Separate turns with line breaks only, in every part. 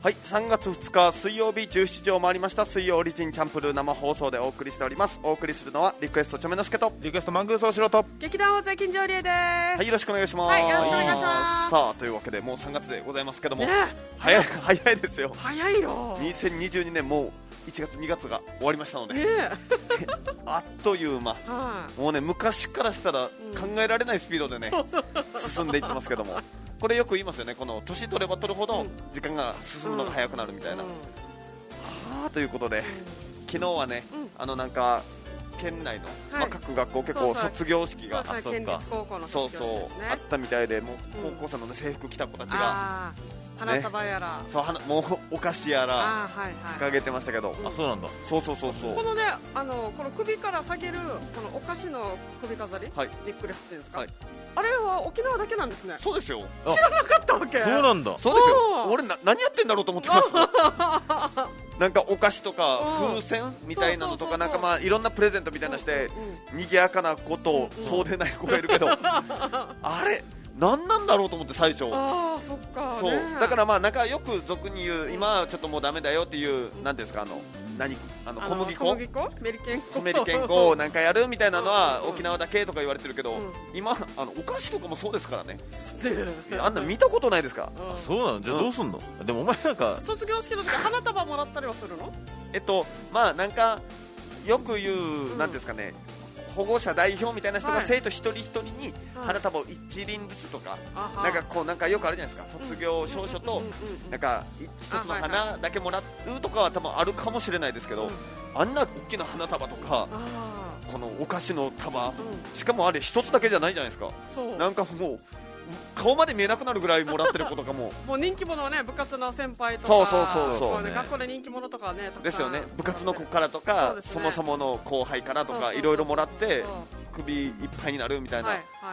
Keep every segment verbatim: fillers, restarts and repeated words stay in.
はい、さんがつふつか水曜日じゅうしちじを回りました。水曜オリジンチャンプルー生放送でお送りしております。お送りするのはリクエストちょめのすけと
リクエストマングースおしろと
劇団大勢金城理恵です。
はい、よろしくお願いします。
はい、よろしくお願いします。
さあというわけでもうさんがつでございますけども、
ね、
早い早いですよ。
早いよ。
にせんにじゅうにねんもういちがつにがつが終わりましたので、
ね、
あっという間、はあ、もうね昔からしたら考えられないスピードでね、うん、進んでいってますけども、これよく言いますよね。この年取れば取るほど時間が進むのが早くなるみたいな、うんうん、はあということで、うん、昨日はね、うん、あのなんか県内の、はい、まあ、各学校結構卒業式が
そうそう県立高校の卒業式ですね、
そうそうあったみたいで、もう高校生の、ね、制服着た子たちが、
うん、花束やら、
ね、そうはなもうお菓子やら掲げてましたけど、
あ、そうなんだ。
そうそうそうそう、
このね、あのこの首から下げるこのお菓子の首飾り、はい、ネックレスっていうんですか、はい、あれは沖縄だけなんですね。
そうですよ。
知らなかったわけ。
そうなんだ。
そうですよ。俺な何やってんだろうと思ってますなんかお菓子とか風船みたいなのとか、なんかまあいろんなプレゼントみたいなして、うんうん、賑やかな子とそうでない子がいるけど、あれ何なんだろうと思って最初。
ああ、そっか、
そう、
ね、
だからまあなんかよく俗に言う、今はちょっともうダメだよっていう何ですか、あの何あの小麦粉、
小麦粉メリケン粉
メリケン粉をなんかやるみたいなのは沖縄だけとか言われてるけど、うん、今あのお菓子とかもそうですからねあんな見たことないですか、
うん、あ、そうなの。じゃあどうすんの、うん、でもお前なんか
卒業式の時花束もらったりはするの？
えっとまあなんかよく言う、うん、なんですかね、保護者代表みたいな人が生徒一人一人に花束を一輪ずつとか、はい、なんかこうなんかよくあるじゃないですか、卒業証書となんか一つの花だけもらうとかは多分あるかもしれないですけど、あんな大きな花束とかこのお菓子の束、しかもあれ一つだけじゃないじゃないですか。なんかもう顔まで見えなくなるぐらいもらってる子とかも
もう人気者はね、部活の先輩とか、
そうそうそうそう、
ね、学校で人気者とかね、
ですよね。部活の子からとか、 そ,、ね、そもそもの後輩からとかいろいろもらって首いっぱいになるみたいな、はいはい、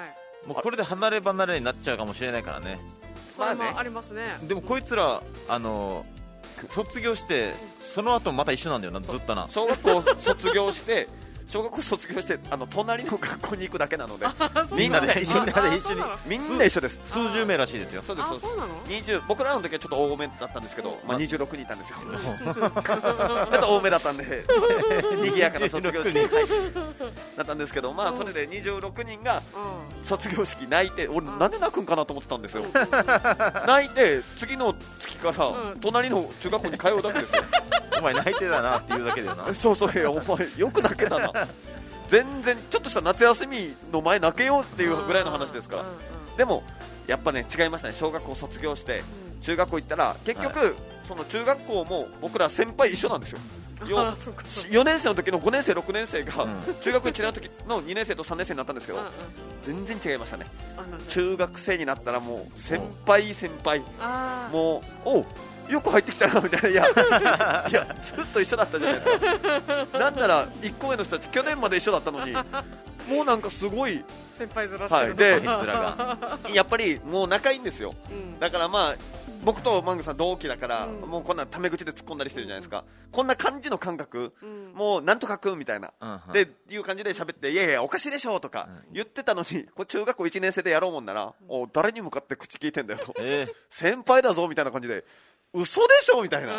もうこれで離れ離れになっちゃうかもしれないからね。
まあね、ありますね。
でもこいつらあの卒業してその後また一緒なんだよな、ずっとな。
小学校卒業して小学校卒業してあの隣の学校に行くだけなので
みんなで一緒に
みんな一緒です。
数十名らしいですよ。
そうです。
そうそうなの。
にじゅう僕らの時はちょっと多めだったんですけど、まあ、にじゅうろくにんいたんですよちょっと多めだったんで賑やかな卒業式だったんですけど、まあそれでにじゅうろくにんが卒業式泣いて、俺なんで泣くんかなと思ってたんですよ泣いて次の月から隣の中学校に通うだけですよ
お前泣いてたなって言うだけだよな
そうそう、いやお前よく泣けたな全然ちょっとした夏休みの前泣けようっていうぐらいの話ですから。でもやっぱね違いましたね。小学校卒業して中学校行ったら結局、はい、その中学校も僕ら先輩一緒なんですよ。よよねん生の時のごねん生ろくねん生が、うん、中学に違う時のにねん生とさんねん生になったんですけど、うんうん、全然違いましたね。中学生になったらもう先輩先輩、もうおうよく入ってきたなみたいな、いやいやずっと一緒だったじゃないですかなんならいっこめの人たち去年まで一緒だったのにもうなんかすごい
先輩ずらしてる、はい、
でやっぱりもう仲いいんですよ、うん、だからまあ僕とマングさん同期だから、うん、もうこんなタメ口で突っ込んだりしてるじゃないですか、うん、こんな感じの感覚、うん、もうなんとかくんみたいな、うん、でいう感じで喋って、いやいやおかしいでしょとか言ってたのに、これ中学校いちねん生でやろうもんなら、うん、お誰に向かって口聞いてんだよと、えー、先輩だぞみたいな感じで嘘でしょみたいな、うん、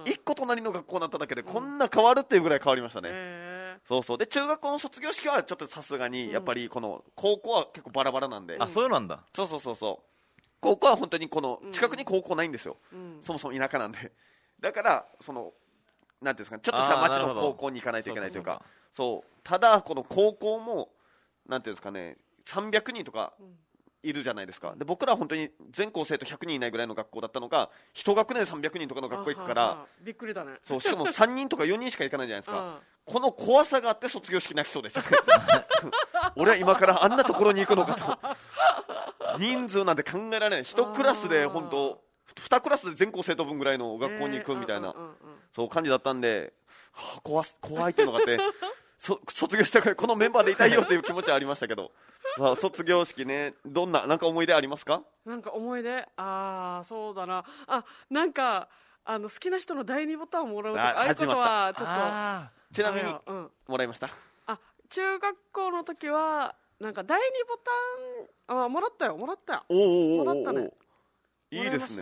一個隣の学校になっただけでこんな変わるっていうぐらい変わりましたね、うん、そうそう。で中学校の卒業式はちょっとさすがにやっぱりこの高校は結構バラバラなんで、うん、
あ、そうなんだ。
そうそうそうそう、高校は本当にこの近くに高校ないんですよ、うん、そもそも田舎なんで、だからそのなんていうんですか、ちょっとした町の高校に行かないといけないというか、そう、ただこの高校もなんていうんですかね、さんびゃくにんとかいるじゃないですか。で僕らは本当に全校生徒ひゃくにんいないぐらいの学校だったのが一学年さんびゃくにんとかの学校行くから、
びっくりだね。
そう、しかもさんにんとかよにんしか行かないじゃないですかこの怖さがあって卒業式泣きそうでした俺は今からあんなところに行くのかと人数なんて考えられない。いちクラスで本当にクラスで全校生徒分ぐらいの学校に行くみたいな、えーうんうんうん、そう感じだったんで、はあ、怖, 怖いっていうのがあってそ卒業したからこのメンバーでいたいよっていう気持ちはありましたけどまあ、卒業式ね、どんななんか思い出ありますか？
なんか思い出、ああそうだな、あ、なんかあの好きな人のだいにボタンをもらうとか、ああいうことはちょっ
と。ちなみに、うん、もらいました？
あ、中学校の時はなんかだいにボタン、あ、もらったよもらったよ。
おーおーおーおー、
もらったね。
いいですね。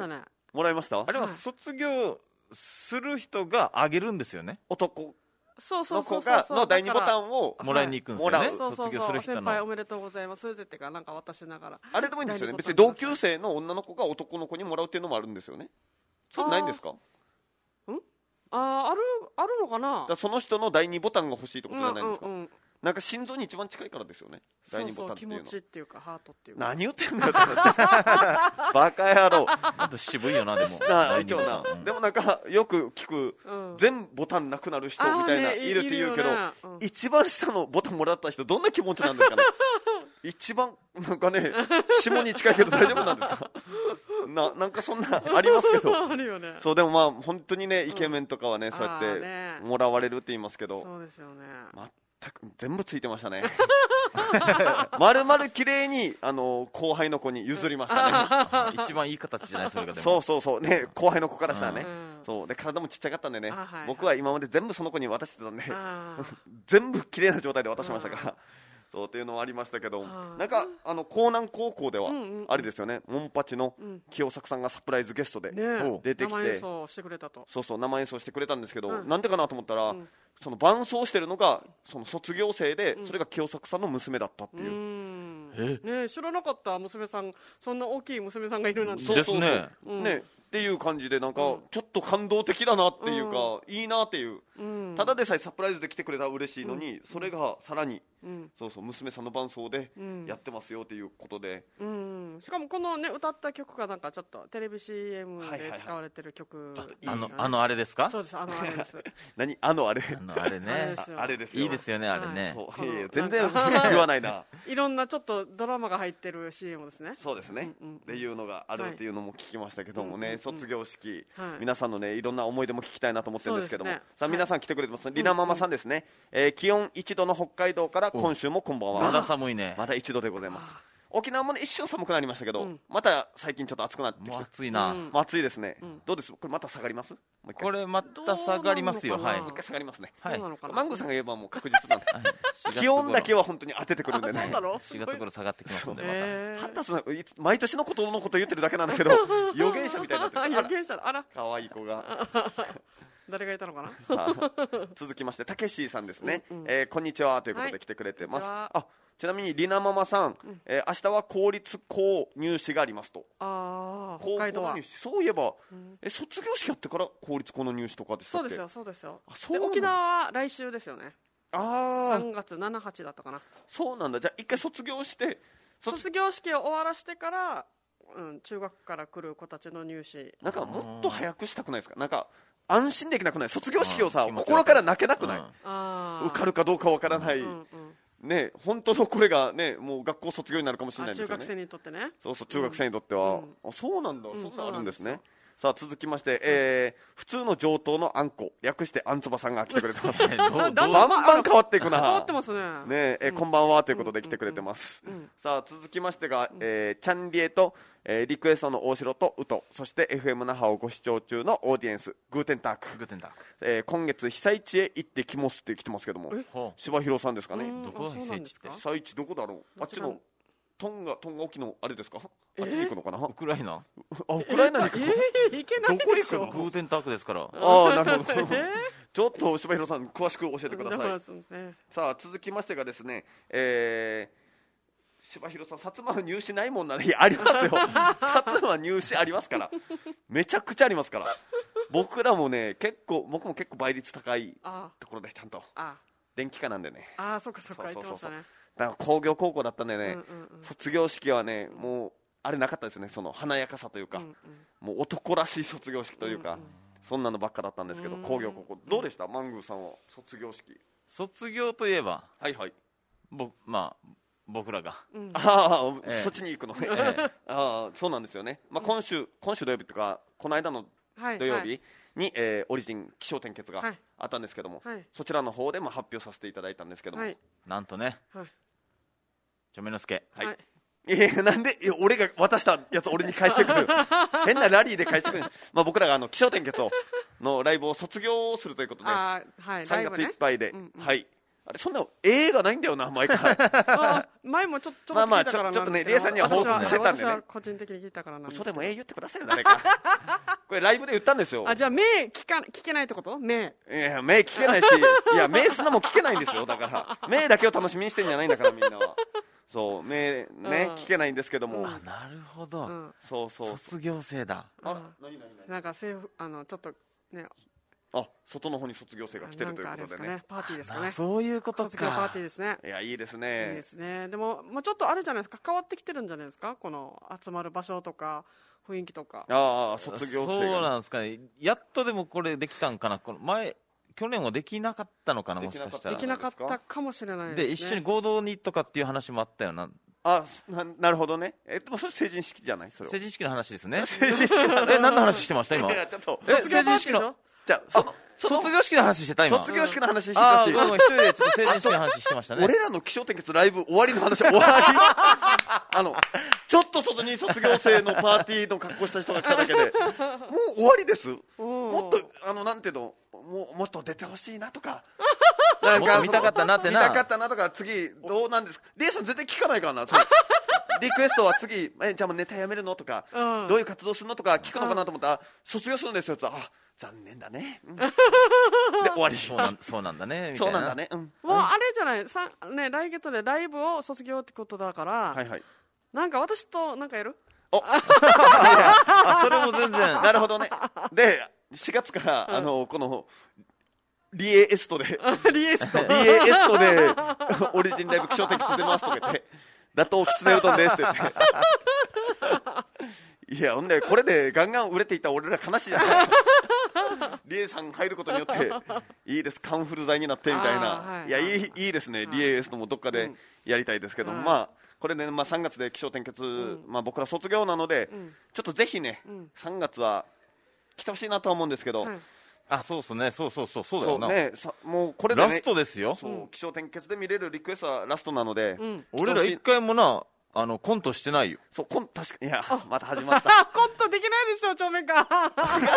もらいました？
あれは卒業する人があげるんですよね。
男
そうそう
の子
そうそう
がの第二ボタンを
もらいに行くんですよね、
はい、
そうそうそう
卒業する人の。
先輩おめでとうございますってかなんか渡しながら
あれでもいいんですよね。別に同級生の女の子が男の子にもらうっていうのもあるんですよね。そうないんですか？
んああるあるのかな。
だからその人の第二ボタンが欲しいってことじゃないんですか？
うんうんうん、
なんか心臓に一番近いからですよね、第二ボタンっていうの。
そうそう気持ちっていうかハートっていうか。
何言ってんだよバカ野郎
あと渋いよなでも
な一応な、
うん、
でもなんかよく聞く、うん、全ボタンなくなる人みたいな、ね、いるって言うけど、ねうん、一番下のボタンもらった人どんな気持ちなんですかね一番なんかね下に近いけど大丈夫なんですかな, なんかそんなありますけど
あるよ、ね、
そうでもまあ本当にねイケメンとかはね、うん、そうやってもらわれるって言いますけど、
そうですよね、
全く全部ついてましたねまるまる綺麗にあの後輩の子に譲りましたね
一番いい形じゃないそれがでも
そうそうそうね、後輩の子からしたらね、
うん、
そうで体もちっちゃかったんでね、
はいはい、
僕は今まで全部その子に渡してたんで全部綺麗な状態で渡しましたからそうっていうのもありましたけど、なんかあの江南高校ではあれですよね、モンパチの清作さんがサプライズゲストで出てきて、
生演奏してくれたと。
そうそう生演奏してくれたんですけど、
うん、
なんでかなと思ったら、うん、その伴奏してるのがその卒業生で、うん、それが清作さんの娘だったっていう、うん、
ね、知らなかった娘さん、そんな大きい娘さんがいるなんて。
そうそうそうですね、うん、ねっていう感じでなんかちょっと感動的だなっていうか、うん、いいなっていう、うん、ただでさえサプライズで来てくれたら嬉しいのに、うん、それがさらに、うん、そうそう娘さんの伴奏でやってますよっていうことで、
うんうん、しかもこのね歌った曲がなんかちょっとテレビ シーエム で使われてる曲、
はいはいはい、あのあのあれですか？
そうです、あのあれです
何あのあれ
あのあれね
あれですよ、
いいですよねあれね、
はい、そういやいや全然言わないない
ろんなちょっとドラマが入ってる シーエム ですね。
そうですね、うんうん、っていうのがあるっていうのも聞きましたけどもね、はい、卒業式、はい、皆さんのねいろんな思い出も聞きたいなと思ってるんですけども、ね、さあ皆さん来てくれてます、はい、リナママさんですね、うんうん、えー、気温いちどの北海道から今週もこんばんは。
まだ寒いね。
まだいちどでございます。沖縄もね一瞬寒くなりましたけど、うん、また最近ちょっと暑くなってきて、
もう暑いな、うん、
暑いですね、うん、どうですこれまた下がります？もう一回
これまた下がりますよ、はい、
もう一回下がりますね、
はい、
マングさんが言えばもう確実なんで、はい、気温だけは本当に当ててくるんでね、
しがつ頃下がってきますので、
また腹立つな、毎年のことのこと言ってるだけなんだけど予言者みたいになってる
予言者、あら
可愛い子が
誰がいたのかな
さあ続きましてたけしーさんですね、うんうん、えー、こんにちはということで来てくれてます、はい、あちなみにりなママさん、うん、えー、明日は公立高入試がありますと。
ああ、
北海道は入試、そういえば、うん、え卒業式やってから公立高の入試とかでしたっけ？
そうですよそうですよ。
あそう
で沖縄は来週ですよね。
ああ、
さんがつなな、はちだったかな。
そうなんだ。じゃあ一回卒業して
卒業式を終わらしてから、うん、中学から来る子たちの入試
なんかもっと早くしたくないですか？なんか安心できなくない？卒業式をさ心から泣けなくない？
あ
受かるかどうかわからない、うんうんうん、ね、本当のこれがねもう学校卒業になるかもしれないんですよね。
中学生にとってね。
そうそう中学生にとっては、うん、あそうなんだ、うん、そんなあるんですね。さあ続きまして、えー、普通の上等のあんこ略してあんつばさんが来てくれてますねバンバン変わっていくな。
変わってますね。
ねえ、うん、こんばんはということで来てくれてます、うんうんうん、さあ続きましてが、えー、チャンリエと、えー、リクエストの大城とウト、そして エフエム 那覇をご視聴中のオーディエンスグーテンターク、
グーテンターク、
えー、今月被災地へ行ってきますって来てますけども、柴弘さんですかね。
どこが被災地って？
被災地どこだろう。あっちのトンガ、トンガ沖のあれですか？あっちに行くのかな？
ウクライナ？
あ、ウクライナに行くの？
えー、行けないでしょ。
どこ行くの？グーテンタークですから。
ああ、なるほど。ちょっと柴弘さん詳しく教えてください。
ね、さ
あ続きましてがですね、えー、柴弘さん薩摩の入試ないもんなら、いやありますよ。薩摩入試ありますから。めちゃくちゃありますから。僕らもね結構僕も結構倍率高いところでちゃんと電気科なんでね。
ああ、そっかそっか、言ってましたね。
だから工業高校だったんでね、
うんうんうん、
卒業式はねもうあれなかったですね、その華やかさというか、うんうん、もう男らしい卒業式というか、うんうん、そんなのばっかだったんですけど、工業高校どうでした？マングーさんは卒業式。
卒業といえば
はいはい、
ぼまあ僕らが、
うん、ああ、ええ、そっちに行くのね、ええ、ああそうなんですよね、まあ、今週今週土曜日とかこの間の土曜日に、はいはい、えー、オリジン起承転結があったんですけども、はい、そちらの方でも発表させていただいたんですけども、はい、
なんとね、はい、ちょめのすけ、
はい、はい、えー、なんで俺が渡したやつ俺に返してくる変なラリーで返してくる、まあ、僕らがあの起承転結をのライブを卒業するということで、
はい、
さんがついっぱいで、ね、うんうん、はい、 あれそんな映画ないんだよな毎回
あ前もちょっと
まあまあ
聞いたから
ちょちょっとね
なんですけど
リエさんには報告してたんでね
私は個人的に聞いたからなんですけど
嘘でもええ言ってくださいよ誰かこれライブで言ったんですよ。
あじゃあ目聞か聞けないってこと目
いや目聞けないしいや目すなも聞けないんですよ。だから目だけを楽しみにしてんじゃないんだからみんなはそう目ね、
うん
聞けないんですけども、
あなるほど、
うん
そうそうそう
卒業生だ。
あ
うん
何何何
なんか政府あのちょっとね
あ外の方に卒業生が来てるということでね
なんかあれですかねパーティーですか
あ
ね
そういうことか。
卒業パーティーですね
いやいいです
いい
ね
ですねでも、まあ、ちょっとあれじゃないですか変わってきてるんじゃないですかこの集まる場所とか雰囲気とか
ああ卒業生
そう
が
なんですかね。やっとでもこれできたんかな。この前去年はできなかったのかな、もしかしたら。
できなかったかもしれない
で
ですね
一緒に合同にとかっていう話もあったよな。
あ な, なるほどね。えでもそれ成人式じゃないそれは
成人式の話ですね。
成人式
え何の話してました今
いやちょっと
え
卒業パーティーでしょ
じゃあそのその
卒業式の話してた今。
卒業式の話して
あ
たし、
あごめん一人でちょっと成人式の話してましたね。
俺らの気象点結ライブ終わりの話終わりあのちょっと外に卒業生のパーティーの格好した人が来ただけでもう終わりです。もっとあのなんていうのもうもっと出てほしいなとかなん
もっと見たかったなってな
見たかったなとか次どうなんですかリエさん絶対聞かないからなそのリクエストは次えじゃあもうネタやめるのとか、
うん
どういう活動するのとか聞くのかなと思ったら、卒業するんですよって言ったらあ残念だね、うんで終わり
そうなんそうなんだねみたいな。
そうなんだね、うん、
もうあれじゃないさ、ね、来月でライブを卒業ってことだから、
はいはい
なんか私となんかやる
あそれも全然
なるほどね。でしがつから、あのこのリエエストで
リエスト
リエエストでオリジンライブ気象点結出ますとか言って打倒きつねうどんですって言っていやほんでこれでガンガン売れていったら俺ら悲しいじゃないリエさん入ることによっていいですカンフル剤になってみたいな、
あーはい
いやいいいいですね、リエエストもどっかでやりたいですけど、
うん
まあこれね、まあ、さんがつで気象点結、まあ、僕ら卒業なので、
ん
ちょっとぜひね、
ん
さんがつは来てほしいなとは思うんですけど、
はい
あそうっすねそうそうそうそうだよな。
そうねさもうこれでね
ラストですよ。
そう気象点結で見れるリクエストはラストなので、
ん
俺ら一回もなあのコントしてないよ。
そうこん確かいやまた始まった
あコントできないでしょ正面か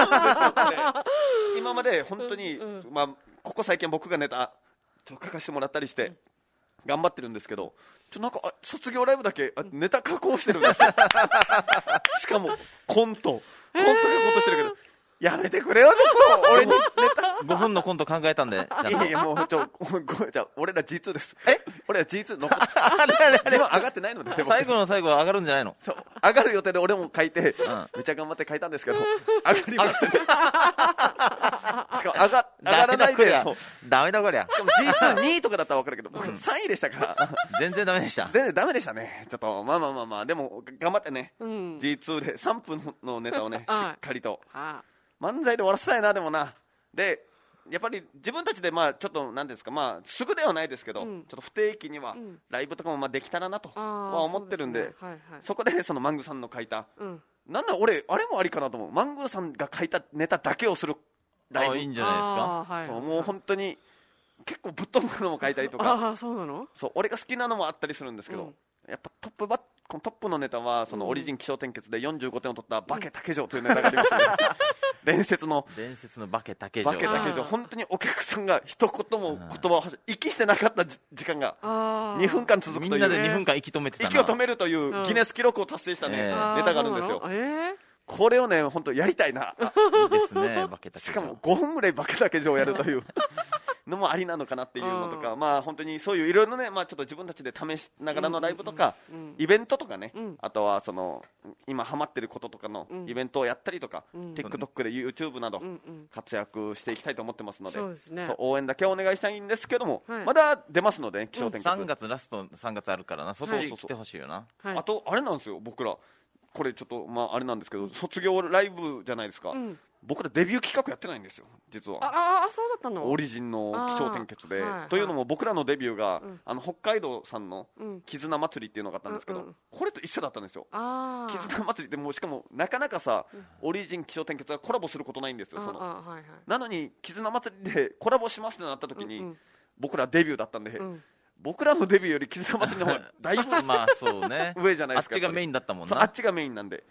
今まで本当に、まあ、ここ最近僕がネタちょっと書かせてもらったりして頑張ってるんですけどちょなんかあ卒業ライブだけあネタ加工してるんですよしかもコントコント加工としてるけどやめてくれよちょっと俺にネタ
ごふんのコント考えたんでちゃんと
いやいやもうちょごごじゃあ俺ら ジーツー ですえ俺ら ジーツー 残って
あれあれあ
自分上がってないのででも
最後の最後は上がるんじゃないの。
そう上がる予定で俺も書いて、
ん
めっちゃ頑張って書いたんですけど上がりませんしかも上が上がらないでそう
ダメだこりゃ
しかも ジーツーに 位とかだったら分かるけど僕さんいでしたから
全然ダメでした。
全然ダメでしたねちょっとまあまあまあまあでも頑張ってね、
うん
ジーツー でさんぷんのネタをねし
はい
っかりと
あ
漫才で終わらせたいなでもなでやっぱり自分たちでまあちょっとなんですかまあすぐではないですけど、
うん
ちょっと不定期には
ん
ライブとかもまあできたらなと
あー
は思ってるんで
そうですねはいはい
そこでそのマングさんの書いた
うん
なんだ俺あれもありかなと思うマングーさんが書いたネタだけをするライブ
あいいんじゃないですか。
あーはい
そうもう本当に結構ぶっ飛んだのも書いたりとか
ああそうなの
そう俺が好きなのもあったりするんですけど、
うん
やっぱトップバッこのトップのネタはそのオリジン気象点結でよんじゅうごてんを取ったバケ竹城というネタがありますね伝説の
伝説のバケ竹城。
バケ竹
あー
城本当にお客さんが一言も言葉を発し息してなかったじ時間が
あー
にふんかん続くという
みんなでにふんかん息止めてたな。
息を止めるというギネス記録を達成したね、
ええ
あー
ネタがあるんですよ
そうなのえ
これをね本当やりたいなあ
いいですねバケ竹城。
しかもごふんぐらいバケ竹城をやるというのもありなのかなっていうのとか、
うん
まあ本当にそういういろいろね、まあちょっと自分たちで試しながらのライブとか、
うんうんうん
イベントとかね、
うん
あとはその今ハマってることとかの
うん
イベントをやったりとか、
うん
TikTok で YouTube など
うんうん
活躍していきたいと思ってますので、
そうですね
そう応援だけお願いしたいんですけども、
はい
まだ出ますので、ね、気象点結、
さんがつラストさんがつあるからなそっ
はい
ち来てほしいよな。
はい
あとあれなんですよ僕らこれちょっとまああれなんですけど卒業ライブじゃないですか、
うん
僕らデビュー企画やってないんですよ実は。
あああそうだったの
オリジンの気象点結で、
あーはい
というのも僕らのデビューが、
ん
あの北海道さんの
うん
絆祭りっていうのがあったんですけど、
うんうん
これと一緒だったんですよ。
ああ
絆祭りってもうしかもなかなかさ、オリジン気象点結がコラボすることないんですよ。その
ああはいはい
なのに絆祭りでコラボしますってなった時に、
うんうん
僕らデビューだったんで、
うん
僕らのデビューより絆祭りの方がだいぶ
まあそうね
上じゃないですか。
あっちがメインだったもんな。
そうあっちがメインなんで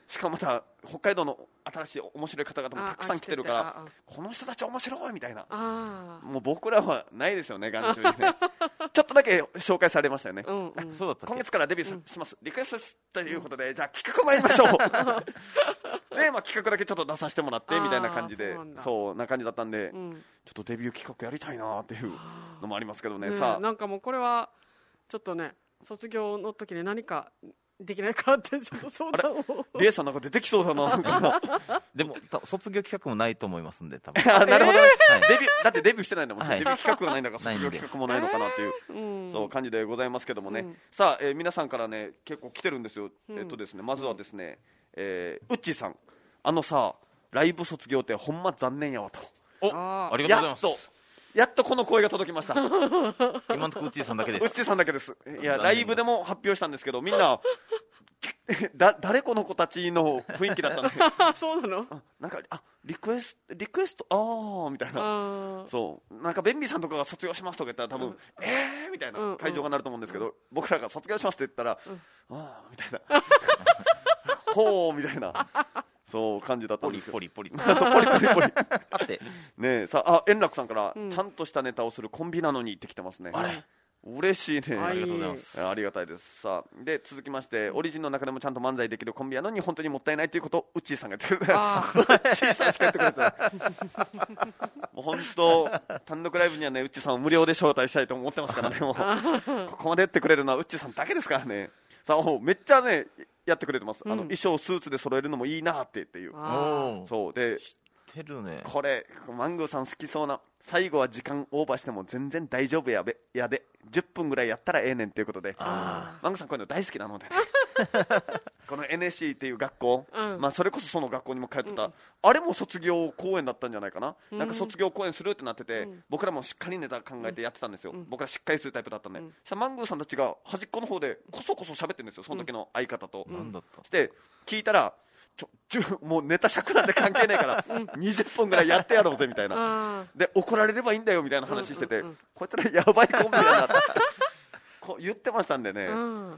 しかもまた北海道の新しい面白い方々もたくさん来てるから
ああ
この人たち面白いみたいな
あ
もう僕らはないですよね眼中にねちょっとだけ紹介されましたよね、
うんうん、
そうだったっけ。
今月からデビューします、うん、リクエストですということで、じゃあ企画参りましょうで、まあ、企画だけちょっと出させてもらってみたいな感じで
そうなんだ
そうな感じだったんで、
うん、
ちょっとデビュー企画やりたいなっていうのもありますけどね、
ね
さあ
なんかもうこれはちょっとね卒業の時に何かできないかってちょっと相談を
リエさんなんか出てきそうだななんか
でもた卒業企画もないと思いますんで多分
あなるほどね、
はい、
デビューだってデビューしてないんだもん、
はい
デビュー企画がないんだから卒業企画もないのかなっていう、
うん、
そう感じでございますけどもね、
うん、
さあ、えー皆さんからね結構来てるんですよ、
うん
えっとですねまずはですね、えー、ウッチーさんあのさライブ卒業ってほんま残念やわと
お
あー
ありがとうございます
やっとやっとこの声が届きました
今のところうっちーさんだけです
ウッチーさんだけですいや
残念
ライブでも発表したんですけどみんなだ誰この子たちの雰囲気だったんで
そうなの
あなんかあリクエストリクエストああみたいな
あ
そうなんか便利さんとかが卒業しますとか言ったら多分、うん、えーみたいな会場がなると思うんですけど、うん、僕らが卒業しますって言ったら、うん、ああみたいなほうみたいなそう感じだったんですけど
ポリポリポリ
そうポリポリポリ
あって
ねえさあ円楽さんから、
うん、
ちゃんとしたネタをするコンビなのにってきてますね
あれ
嬉しいね
あ
りがとうございます
ありがたいですさあで続きましてオリジンの中でもちゃんと漫才できるコンビやのに本当にもったいないということをウッチーさんが言ってくれてウッチーさんしか言ってくれてないもう本当単独ライブにはねウッチーさんを無料で招待したいと思ってますからねもうここまで言ってくれるのはウッチーさんだけですからねさあめっちゃねやってくれてます、うん、あの衣装スーツで揃えるのもいいなってっていうそうで
てるね、
これマングーさん好きそうな最後は時間オーバーしても全然大丈夫やべやでじゅっぷんぐらいやったらええねんということでマングーさんこういうの大好きなのでねこの エヌエスシー っていう学校、うんまあ、それこそその学校にも通ってた、うん、あれも卒業公演だったんじゃないかな、うん、なんか卒業公演するってなってて、うん、僕らもしっかりネタ考えてやってたんですよ、うん、僕らしっかりするタイプだったんで、うん、さマングーさんたちが端っこの方でこそこそ喋ってるんですよその時の相方と、
うん、
して聞いたらちょちょもうネタ尺なんて関係ないからにじゅっぷんぐらいやってやろうぜみたいなで怒られればいいんだよみたいな話してて、うんうんうん、こいつらやばいコンビだなってこう言ってましたんでね、うん、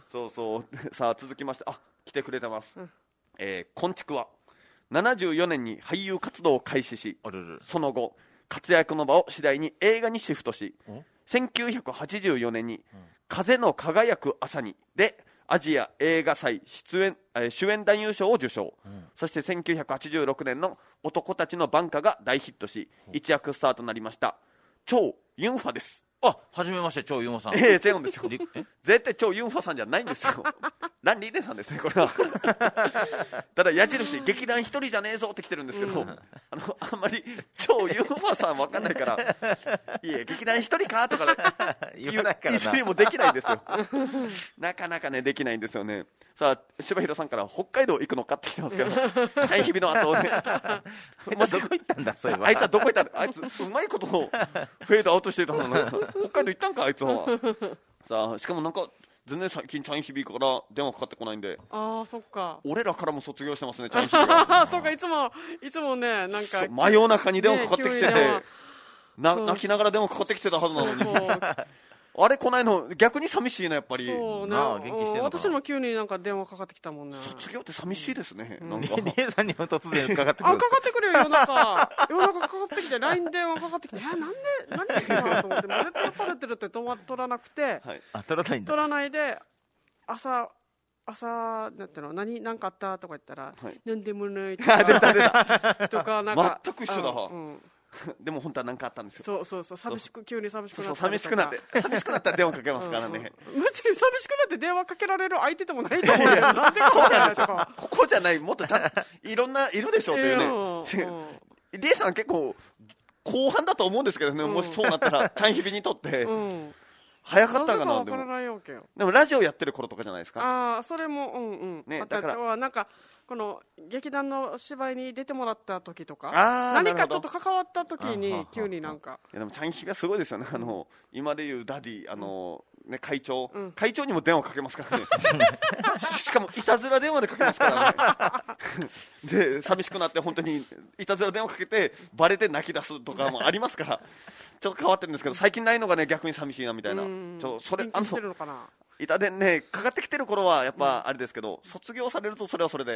そうそうさあ続きましてあ来てくれてます、うんえー、こんちくわななじゅうよねんに俳優活動を開始しその後活躍の場を次第に映画にシフトしせんきゅうひゃくはちじゅうよねんに、うん、風の輝く朝にでアジア映画祭出演、えー、主演男優賞を受賞、うん、そしてせんきゅうひゃくはちじゅうろくねんの男たちの挽歌が大ヒットし、うん、一躍スターとなりました超ユンファです。
あ、はじめまして超ユンファさん。
ええ違うんですよ絶対超ユンファさんじゃないんですよランリーレさんですねこれはただ矢印劇団一人じゃねえぞって来てるんですけど、うん、あのあんまり超ユンファさん分かんないからいえ劇団一人かとか
言わないからな
一緒にもできないんですよなかなかねできないんですよね。さあ柴弘さんから北海道行くのかって来てますけどチャイ日々の後ね
もしどこ行ったんだそういえば
あいつはどこ行ったんだあいつうまいことをフェードアウトしてたの北海道行ったんかあいつはさあしかもなんか全然最近チャインヒビから電話かかってこないんで
ああそっか
俺らからも卒業してますねチャインヒビが
そうかいつもいつもねなんか
真夜中に電話かかってきてて、ね、な泣きながら電話かかってきてたはずなのにそうそうあれ来ないの逆に寂しいなやっぱり
そうね
ああ元気してんのかな
私も急になんか電話かかってきたもんね
卒業って寂しいですね、
うん、なんかリエさんにも突然かかってくる
あかかってくるよ夜中夜中かかってきて ライン 電話かかってきてえなんで何でかなと思ってもう絶対パレてるって取らなくて、はい、
あ取らないんだ
取らないで朝朝なんていうの何何かあったとか言ったら、はい、なんでもないとか
出た出た
とかなんか
全く一緒だわ、うんでも本当は何かあったんですよ。
そうそうそう寂しく急に寂しくなった
そう寂しくなって寂しくなったら電話かけますからね。
うんうん、別に寂しくなって電話かけられる相手でもないと思うよ。なんでこうなんですか。
ここじゃないもっとちゃんいろんないるでしょうというね。うん、リエさん結構後半だと思うんですけどね、うん、もしそうなったらチャンヒビにとって。うん早かったかな。
でも
でもラジオやってる頃とかじゃないですか。
ああそれもうんうん
ねだから
はなんかこの劇団の芝居に出てもらった時とか何かちょっと関わった時に急になんか
いやでもチャンヒビがすごいですよね。あの今でいうダディあの、うんね、会長、うん、会長にも電話かけますからねしかもいたずら電話でかけますからねで寂しくなって本当にいたずら電話かけてバレて泣き出すとかもありますからちょっと変わってるんですけど最近ないのがね逆に寂しいなみたいなちょそれあのいたでねかかってきてる頃はやっぱあれですけど、うん、卒業されるとそれはそれで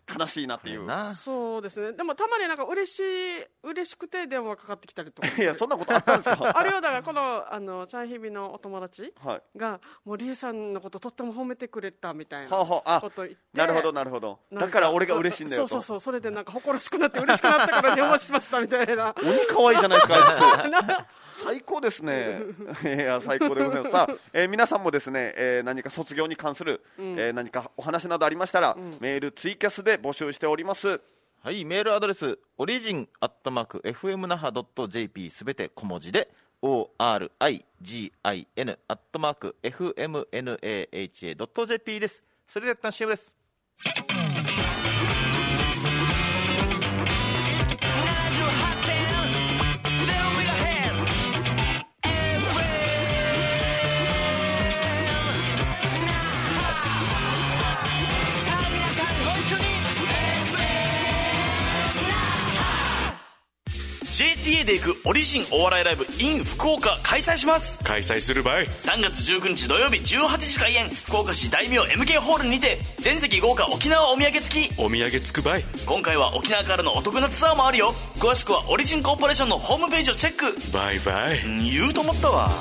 悲しいなっていう。
な
そうですね。でもたまになんか嬉しい嬉しくて電話かかってきたりとか。
いやそんなことあったんですか。
あれよだからこのあのチャンヒビのお友達
はい
がもうリエさんのこととっても褒めてくれたみたいな
はあはあ、あ
こと言って。
なるほどなるほど。
なん
だから俺が嬉しいんだよと。
そうそうそう、それでなんか誇らしくなって嬉しくなったから電話しましたみたいな。
鬼可愛いじゃないですかあいつ。最高ですね。いや最高でございます。さあ、えー、皆さんもですね、えー、何か卒業に関する、うんえー、何かお話などありましたら、うん、メールツイキャスで募集しております。
はい、メールアドレスオリジンアットマーク エフエムナハドットジェーピー すべて小文字で オーアールアイジーアイエヌ アットマーク エフエムナハ ドットジェーピー です。それでは一旦 シーエム です。
ジェーティーエー で行くオリジンお笑いライブ in 福岡開催します。
開催する場合
さんがつじゅうくにち土曜日じゅうはちじ開演、福岡市大名 エムケー ホールにて全席豪華沖縄お土産付き。
お土産付く場合
今回は沖縄からのお得なツアーもあるよ。詳しくはオリジンコーポレーションのホームページをチェック。
バイバイ、
うん、言うと思ったわ。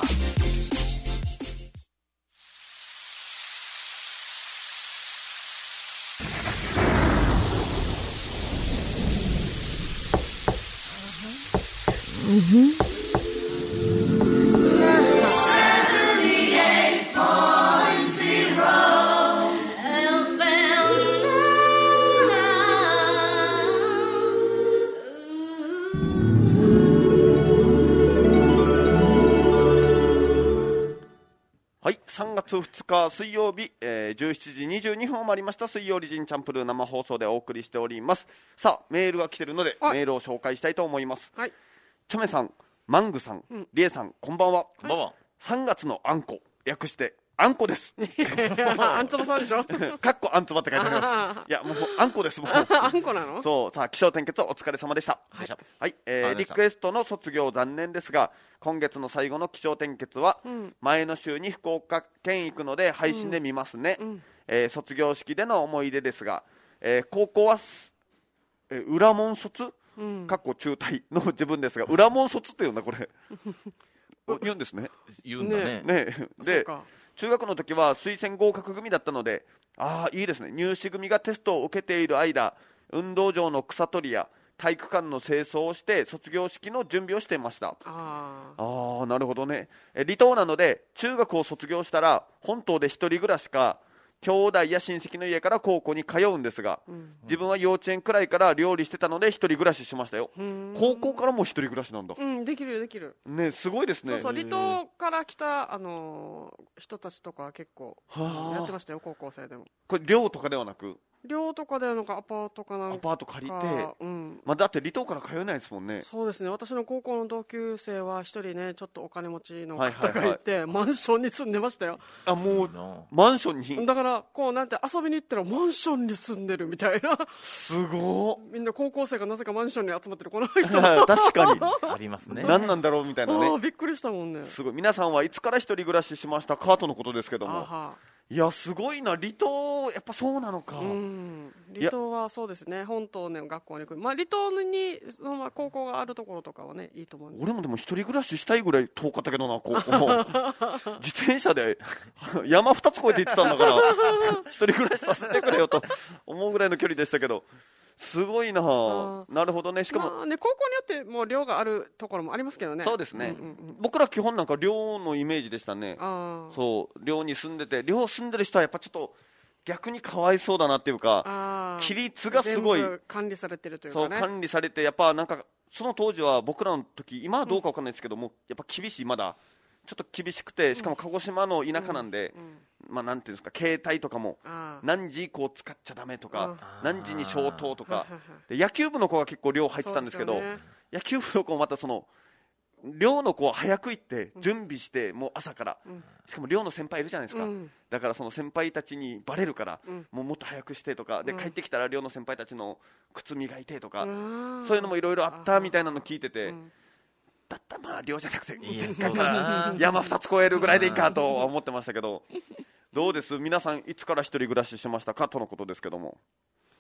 はい、さんがつふつか水曜日、えー、じゅうしちじにじゅうにふんを回りました。水曜オリジンチャンプルー生放送でお送りしております。さあメールが来てるのでメールを紹介したいと思います。
はい、
チョメさん、マングさん、うん、リエさん、こんばんは。
こんばんは。
さんがつのあんこ、略してあんこです。
あんつばさんでしょ。
かっこあんつばって書いてあります。いやもうあんこですもう。
あんこなの。
そうさあ、気象転結お疲れ様でした。はい、はいえー、リクエストの卒業残念ですが、今月の最後の気象転結は、うん、前の週に福岡県行くので配信で見ますね。うんうんえー、卒業式での思い出ですが、えー、高校は、えー、裏門卒、うん、かっこ中退の自分ですが、裏門卒って言うんだこれ。言うんですね。
言うんだね。
ねで中学の時は推薦合格組だったので、ああいいですね。入試組がテストを受けている間、運動場の草取りや体育館の清掃をして卒業式の準備をしていました。ああなるほどね。え離島なので中学を卒業したら本島で一人暮らしか兄弟や親戚の家から高校に通うんですが、うん、自分は幼稚園くらいから料理してたので一人暮らししましたよ。高校からも一人暮らしなんだ。
うん、できるできる
ね、すごいですね。
そうそう離島から来た、あのー、人たちとか結構やってましたよ、高校生でも。
これ寮とかではなく
寮とかでなんかアパートかなんか
アパート借りて、うんまあ、だって離島から通えないですもんね。
そうですね。私の高校の同級生は一人ねちょっとお金持ちの方がいて、はいはいはい、マンションに住んでましたよ。
あもうマンションに
だからこうなんて遊びに行ったらマンションに住んでるみたいな。
すご
みんな高校生がなぜかマンションに集まってるこの人
確かに
ありますね。
何なんだろうみたいなね。
びっくりしたもんね。
すごい。皆さんはいつから一人暮らししましたかとのことですけども。あはいやすごいな。離島やっぱそうなのか。うん
離島はそうですね。本島の学校に行く、まあ、離島にその高校があるところとかはねいいと思うんです。
俺もでも一人暮らししたいぐらい遠かったけどな高校自転車で山二つ越えて行ってたんだから一人暮らしさせてくれよと思うぐらいの距離でしたけど、すごいな。なるほどね。しかも、
まあね、高校によってもう寮があるところもありますけどね。
そうですね、うんうんうん、僕ら基本なんか寮のイメージでしたね。あそう寮に住んでて、寮住んでる人はやっぱちょっと逆にかわいそうだなっていうか、規律がすごい
全部管理されてるというかね。
そう管理されて、やっぱなんかその当時は僕らの時、今はどうかわかんないですけども、うん、やっぱ厳しい、まだちょっと厳しくて、しかも鹿児島の田舎なんで、うんうんまあ、なんていうんですか、携帯とかも何時以降使っちゃダメとか、何時に消灯とかで、野球部の子が結構寮入ってたんですけど、ね、野球部の子もまたその寮の子は早く行って準備して、うん、もう朝から、うん、しかも寮の先輩いるじゃないですか、うん、だからその先輩たちにバレるから、うん、もうもっと早くしてとかで、帰ってきたら寮の先輩たちの靴磨いてとか、そういうのもいろいろあったみたいなの聞いてて、だったらまあ寮じゃなくて実家から山ふたつ越えるぐらいでいいかとは思ってましたけどどうです皆さん、いつから一人暮らししましたかとのことですけども。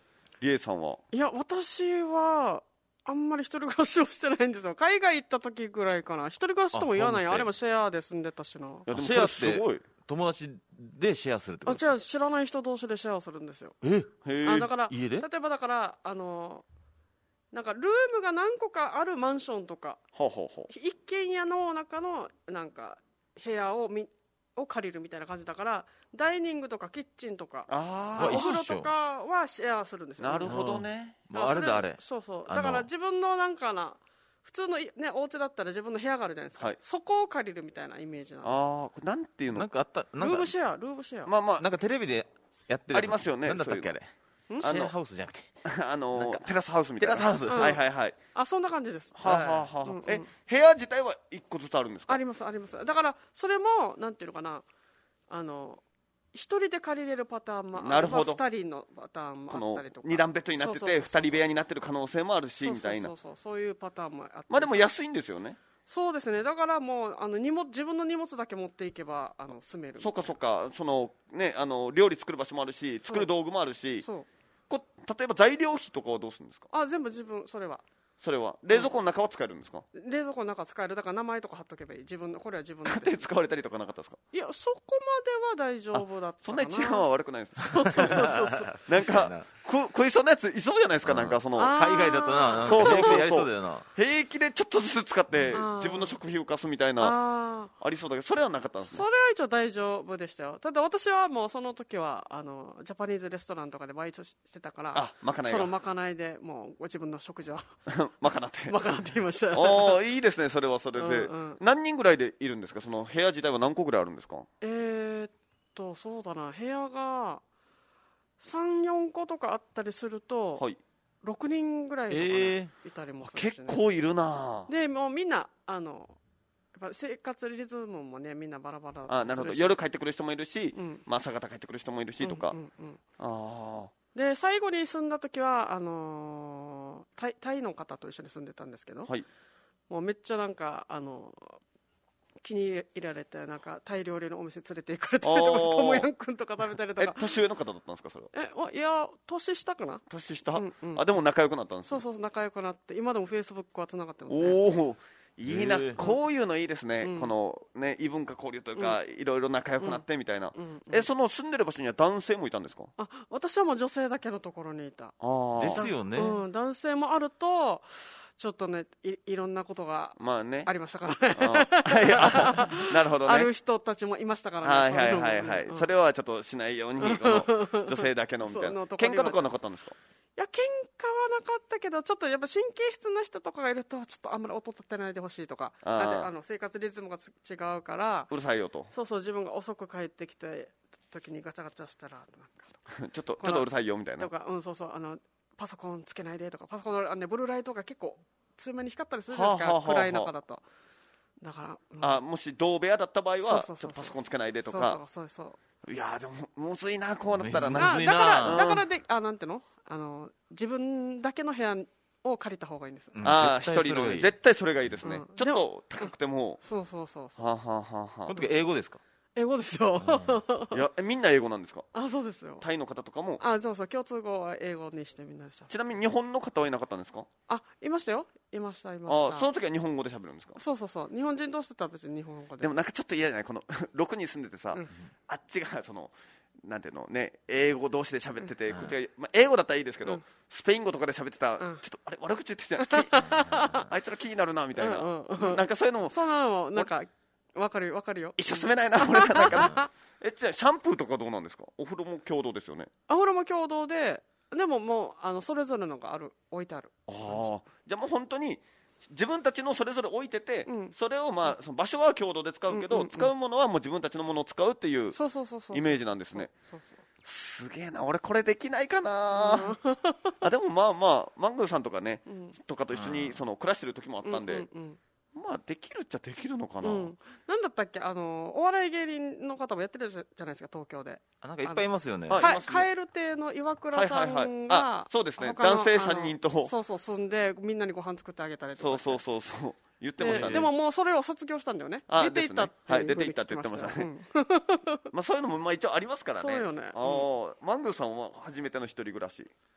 リエさんは。
いや私はあんまり一人暮らしをしてないんですよ。海外行った時ぐらいかな。一人暮らしとも言わない。
あ
あれもシェアで住んでたしな。
いやでも
シェア
それすごい。
友達でシェアするって
あ
こと
違う、知らない人同士でシェアするんですよ。
え
へえ。
あだから
家で
例えばだからあのなんかルームが何個かあるマンションとか
ははは。
一軒家の中のなんか部屋をみを借りるみたいな感じだから、ダイニングとかキッチンとか
あ
お
うわ一緒
風呂とかはシェアするんです
あ、
よ。
なるほどね。
もうあれだあれ
そうそう。
あの
だから自分のなんかな普通のねお家だったら自分の部屋があるじゃないですか。
はい
そこを借りるみたいなイメージなの。
ああ、これなんていうの。
なんかあったなんか
ルームシェアルームシェア。
まあまあ、
なんかテレビでやってるやつ
ありますよね
なんだったっけあれ
そういうの
シェアハウスじゃなくて
あのーテラスハウスみたいな。
テラスハウス
はいはいはい。
あそんな感じです。
はあ、はあはあ
うんうん
え、部屋自体は一個ずつあるんですか。
ありますあります。だからそれもなんていうのかな、あの一人で借りれるパターンもあれば
なるほど
二人のパターンも
この
あったりとか、
二段ベッドになってて
そうそうそうそう
二人部屋になってる可能性もあるしみたいな
そうそうそうそういうパターンもあって、
まあでも安いんですよね。
そうですね。だからもうあの荷物自分の荷物だけ持っていけばあの住める。
そっかそっか。そのね、あの料理作る場所もあるし
そう
作る道具もあるし、
そう
こ例えば材料費とかはどうするんですか。
あ全部自分それは
それは冷蔵庫の中は使えるんですか。
冷蔵庫の中使える。だから名前とか貼っとけばいい。自分のこれは自分の
で使われたりとかなかったですか。
いやそこまでは大丈夫だったかな。
そんな一番は悪くないです。
そうそうそうそう
なん
確かにな
かく食いそうなやついそうじゃないですか。なんかその
あー
海外だとななんか
そうそうそうそう
やりそうだよな
平気でちょっとずつ使って
あー
自分の食費を浮かすみたいな
ああ
ありそうだけど、それはなかったんですね。
それは一応大丈夫でしたよ。ただ私はもうその時はあのジャパニーズレストランとかでバイトしてたから、
あ、まかないが
そのまかないでもうご自分の食事は
まかなって
まかなって言いました
おーいいですね。それはそれで、
うんうん
何人ぐらいでいるんですか。その部屋自体は何個ぐらいあるんですか。
えーっとそうだな、部屋がさん、よんことかあったりすると、
はい。
ろくにんぐらいとか、ね
え
いたりもするし、ね、
結構いるな。
でもうみんなあのやっぱ生活リズムもねみんなバラバラ
あ、なるほど。
すし
夜帰ってくる人もいるし、
うん
まあ、朝方帰ってくる人もいるしとか、
うんうんうん
あ
で最後に住んだ時はあのータイ、タイの方と一緒に住んでたんですけど、
あ、はい。
もうめっちゃなんかあの気に入られてなんかタイ料理のお店連れて行かれたりとかして
おー
トムヤンくんとか食べたりと
え
か
年上の方だったんですか。それは
えおいや年下かな。
年下、
うんうん
あ、でも仲良くなったんですね。
そうそうそう仲良くなって今でもフェイスブックはつながってますね。
おお、いいな、
へー
こういうのいいですね、
うん
このね異文化交流というか、いろいろ仲良くなってみたいな、
うんうん
えその住んでる場所には男性もいたんですか。
あ私はもう女性だけのところにいた。
あ
ですよね
うん、男性もあるとちょっとね い, いろんなことが
まあね
ありましたからね
あーはいあなるほどね。
ある人たちもいましたからね。
はいはい
そううのも
はいはい、
うん
それはちょっとしないようにこの女性だけのみたい
そ
な
のとこには
喧嘩とかはなかったんですか。
いや喧嘩はなかったけどちょっとやっぱ神経質な人とかがいるとちょっとあんまり音立てないでほしいとか、
あー
だってあの生活リズムがつ違うから
うるさいよと
そうそう自分が遅く帰ってきて時にガチャガチャしたらなんか
ちょっとちょっとうるさいよみたいな
とか、うん、そうそうあのパソコンつけないでとかパソコンの、あのね、ブルーライトが結構強めに光ったりするじゃないですか、
はあはあはあはあ
暗い中だとだから、うん
あもし同部屋だった場合はちょっ
そうそうそうそう
とパソコンつけないでと
そう
か。
そうそうそう
いやーでもむずいなこうなったら
む
な。
あ
ずいな
だから
うん
だからであなんていうのあの自分だけの部屋を借りた方がいいんですよ、
うん
ああ一
絶対それがいい
人の絶対それがいいですね、
うん
ちょっと高くても、
そうそうそうそう
はあ、はあはあは
この時英語ですか
英語ですよ、
あ、いやえみんな英語なんですか。
あそうですよ
タイの方とかも。
あそうそう共通語は英語にしてみんなでした。
ちなみに日本の方はいなかったんですか。
あいましたよいましたいました
あその時は日本語で喋るんですか。
そうそうそう日本人同士だったら別に日本語で
でもなんかちょっと嫌じゃないこのろくにん住んでてさ、
うん
あっちがそのなんていうのね英語同士で喋ってて、こっちがまあ、英語だったらいいですけど、
うん
スペイン語とかで喋ってたら、
うん
ちょっとあれ悪口言ってたやん気あいつら気になるなみたいな、
うんうんうん
なんかそういうのも
そんなのもなんかわかるよわかるよ。
一緒住めないな俺らなんかえじゃあシャンプーとかどうなんですか。お風呂も共同ですよね。
アフロも共同ででももうあのそれぞれのがある置いてある。
ああじゃあもう本当に自分たちのそれぞれ置いてて、
うん
それをまあその場所は共同で使うけど、
うんうんうん
使うものはもう自分たちのものを使うっていう
そうそうそうそう
イメージなんですね。
そうそう
すげえな俺これできないかな、あでもまあまあマングーさんとかね、
うん
とかと一緒にその暮らしてる時もあったんで、
うんうん
まあできるっちゃできるのかな、
うんうん、なんだったっけあのお笑い芸人の方もやってるじゃないですか東京で。
あなんかいっぱいいますよね
あい
か
ますね
蛙亭の岩倉さんが、
はいはいはいあそうですね
他の
男性さんにんと
あのそうそう住んでみんなにご飯作ってあげたりとか
そうそうそうそう言ってましたね。
ででももうそれを卒業したんだよね。
あ
出ていったっていう
ですねはい出ていったって言ってましたねまあそういうのもまあ一応ありますからね。
そうよね
あーマングーさんは初めての一人暮らし。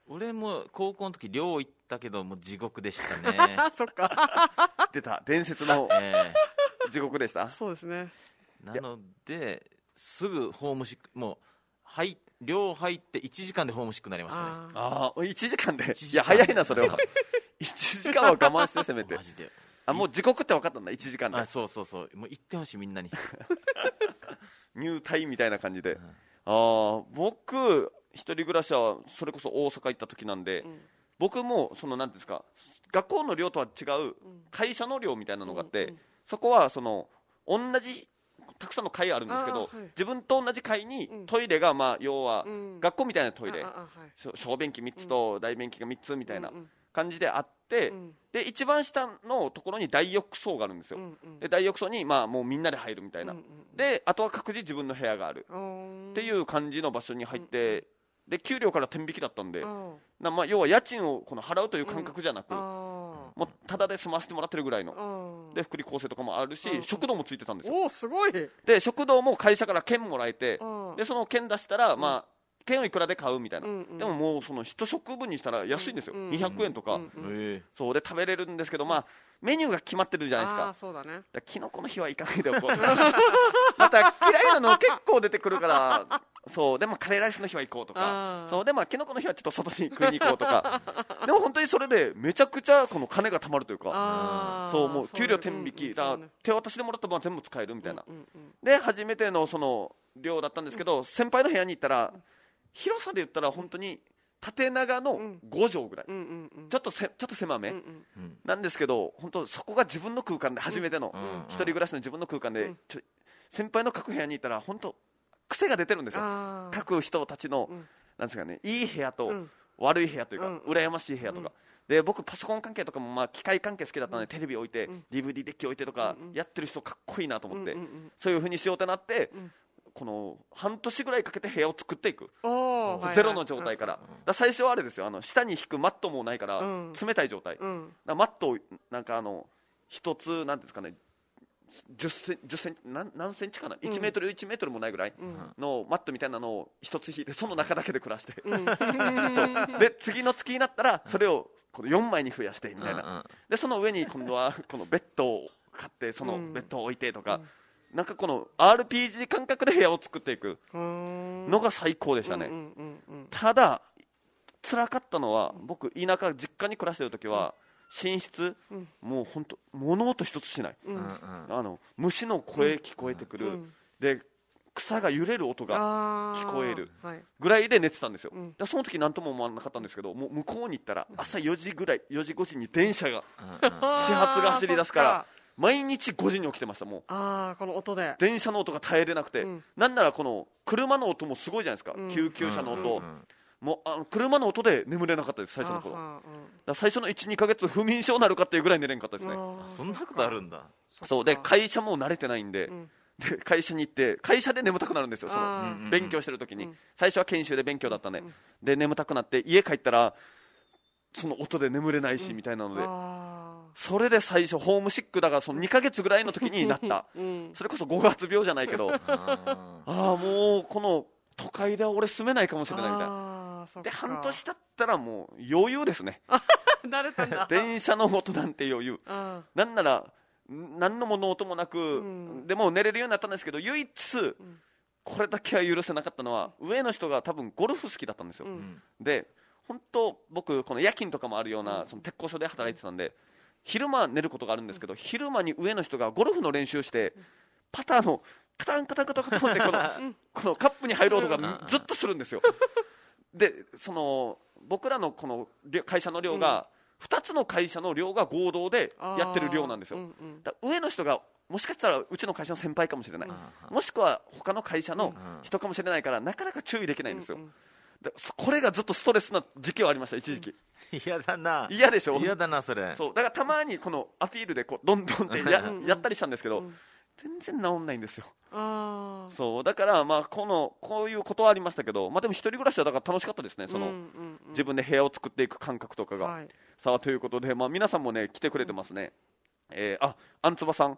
俺も高校の時寮行ったけどもう地獄でしたね
あそっか
出た伝説の
え
地獄でした
そうですね。
ーなのですぐホームシックもう入寮入っていちじかんでホームシックになりましたね。
あ
ああいちじかんで
一時間
いや早いなそれはいちじかんは我慢してせめて
マジで
あもう地獄って分かったんだいちじかんで
あそうそうそうもう行ってほしいみんなに
入隊みたいな感じで、うん、ああ僕一人暮らしはそれこそ大阪行った時なんで、うん、僕もそのなんですか学校の寮とは違う会社の寮みたいなのがあって、うんうん、そこはその同じたくさんの階あるんですけど、はい、自分と同じ階にトイレが、まあ、要は学校みたいなトイレ、うん、小便器みっつと大便器がみっつみたいな感じであって、うん、で一番下のところに大浴槽があるんですよ、うんうん、で大浴槽に、まあ、もうみんなで入るみたいな、うんうん、であとは各自自分の部屋があるっていう感じの場所に入って、うんうん、で給料から天引きだったんで、なまあ、要は家賃をこの払うという感覚じゃなく、もうただで済ませてもらってるぐらいので福利厚生とかもあるし食堂もついてたんですよ。
おすごい。で
食堂も会社から券もらえてでその券出したら、まあ、券をいくらで買うみたいな、うんうん、でももうその一食分にしたら安いんですよ、うんうん、にひゃくえんとか、うんうん、そうで食べれるんですけど、まあ、メニューが決まってるじゃないですか。
あそうだね、
だキノコの日は行かないでおこうとかまた嫌いなの結構出てくるからそうでもカレーライスの日は行こうとかそうでもキノコの日はちょっと外に食いに行こうとかでも本当にそれでめちゃくちゃこの金が貯まるというかそうもう給料天引きだ、うんうん、手渡しでもらった分は全部使えるみたいな、うんうんうん、で初めてのその寮だったんですけど、うん、先輩の部屋に行ったら、うん、広さで言ったら本当に縦長のご畳ぐらい、うんうんうん、ちょっとせちょっと狭め、うんうん、なんですけど本当そこが自分の空間で初めての、うん、一人暮らしの自分の空間で、うん、ちょ先輩の各部屋に行ったら本当癖が出てるんですよ。各人たちの、うん、なんですかね、いい部屋と悪い部屋というか、うん、羨ましい部屋とか、うん、で僕パソコン関係とかもまあ機械関係好きだったので、うん、テレビ置いて、うん、ディーブイディー デッキ置いてとか、うん、やってる人かっこいいなと思って、うんうんうん、そういう風にしようってなって、うん、この半年ぐらいかけて部屋を作っていくゼロの状態から、はいはい、だ最初はあれですよ、あの下に引くマットもないから、うん、冷たい状態、うん、だマットをなんかあの一つなんですかねじゅっセンチ、じゅっセンチ何、何センチかな、うん、いちメートルいちメートルもないぐらいのマットみたいなのを一つ引いてその中だけで暮らして、うん、そうで次の月になったらそれをこのよんまいに増やしてみたいな、うん、でその上に今度はこのベッドを買ってそのベッドを置いてとか、うん、なんかこの アールピージー 感覚で部屋を作っていくのが最高でしたね、うんうんうんうん、ただ辛かったのは僕田舎実家に暮らしてる時は、うん寝室、うん、もう本当物音一つしない、うん、あの虫の声聞こえてくる、うん、で草が揺れる音が聞こえるぐらいで寝てたんですよ、うん、でその時何とも思わなかったんですけどもう向こうに行ったら朝よじぐらいよじごじに電車が、うん、始発が走り出すから毎日ごじに起きてました。もう
あこの音で
電車の音が耐えれなくて、うん、なんならこの車の音もすごいじゃないですか、うん、救急車の音、うんうんうん、もうあの車の音で眠れなかったです最初の頃、うん、だ最初の いちにかげつ不眠症になるかっていうぐらい寝れんかったですね。
そんなことあるんだ。
そうで会社も慣れてないんで、うん、で会社に行って会社で眠たくなるんですよ。その勉強してる時に、うん、最初は研修で勉強だったね、うん、で眠たくなって家帰ったらその音で眠れないし、うん、みたいなのでそれで最初ホームシックだからそのにかげつぐらいの時になった、うん、それこそごがつ病じゃないけどああもうこの都会では俺住めないかもしれないみたいなで半年経ったらもう余裕ですね
慣れたんだ
電車の音なんて余裕なんなら何の物音もなく、うん、でも寝れるようになったんですけど唯一、うん、これだけは許せなかったのは上の人が多分ゴルフ好きだったんですよ、うん、で本当僕この夜勤とかもあるような、うん、その鉄工所で働いてたんで昼間寝ることがあるんですけど、うん、昼間に上の人がゴルフの練習して、うん、パターのカタンカタンカタンカタンってこの、このカップに入る音がずっとするんですよでその僕らのこの会社の寮が、うん、ふたつの会社の寮が合同でやってる寮なんですよ、うんうん、だ上の人がもしかしたらうちの会社の先輩かもしれない、うん、もしくは他の会社の人かもしれないから、なかなか注意できないんですよ、うんうん、でこれがずっとストレスな時期はありました一時期。
嫌だな。
嫌でしょ。
嫌だなそれ。
そうだからたまにこのアピールでこうどんどんってや, やったりしたんですけど、うん、全然治んないんですよ。あそうだからまあこのこういうことはありましたけど、まあ、でも一人暮らしはだから楽しかったですね。その、うんうんうん、自分で部屋を作っていく感覚とかが、はい、さあということで、まあ、皆さんもね来てくれてますね、うんえー、あアンツバさん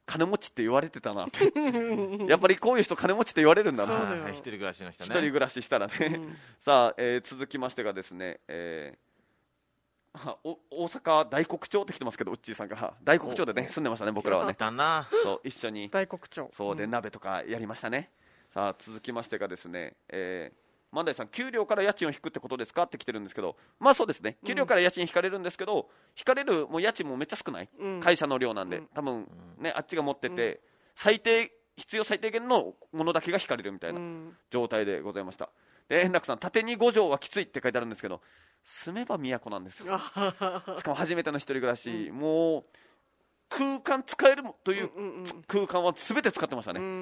金持ちって言われてたなってやっぱりこういう人金持ちって言われるんだな。
そうだよ
はい、一人暮らしの人ね。
一人暮らししたらね、うん、さあ、えー、続きましてがですね、えー、お大阪大黒町って来てますけど、ウッチーさんから大黒町でね住んでましたね、僕らはね。そう一緒に
大黒町
そうで、うん、鍋とかやりましたね。さあ続きましてがですね、えー万代さん、給料から家賃を引くってことですかって来てるんですけど、まあそうですね、給料から家賃引かれるんですけど、うん、引かれるもう家賃もめっちゃ少ない、うん、会社の量なんで、多分ね、あっちが持ってて、うん、最低必要最低限のものだけが引かれるみたいな状態でございました。で円楽さん、縦にご畳はきついって書いてあるんですけど、住めば都なんですよしかも初めての一人暮らし、うん、もう空間使えるという空間は全て使ってましたね。うん、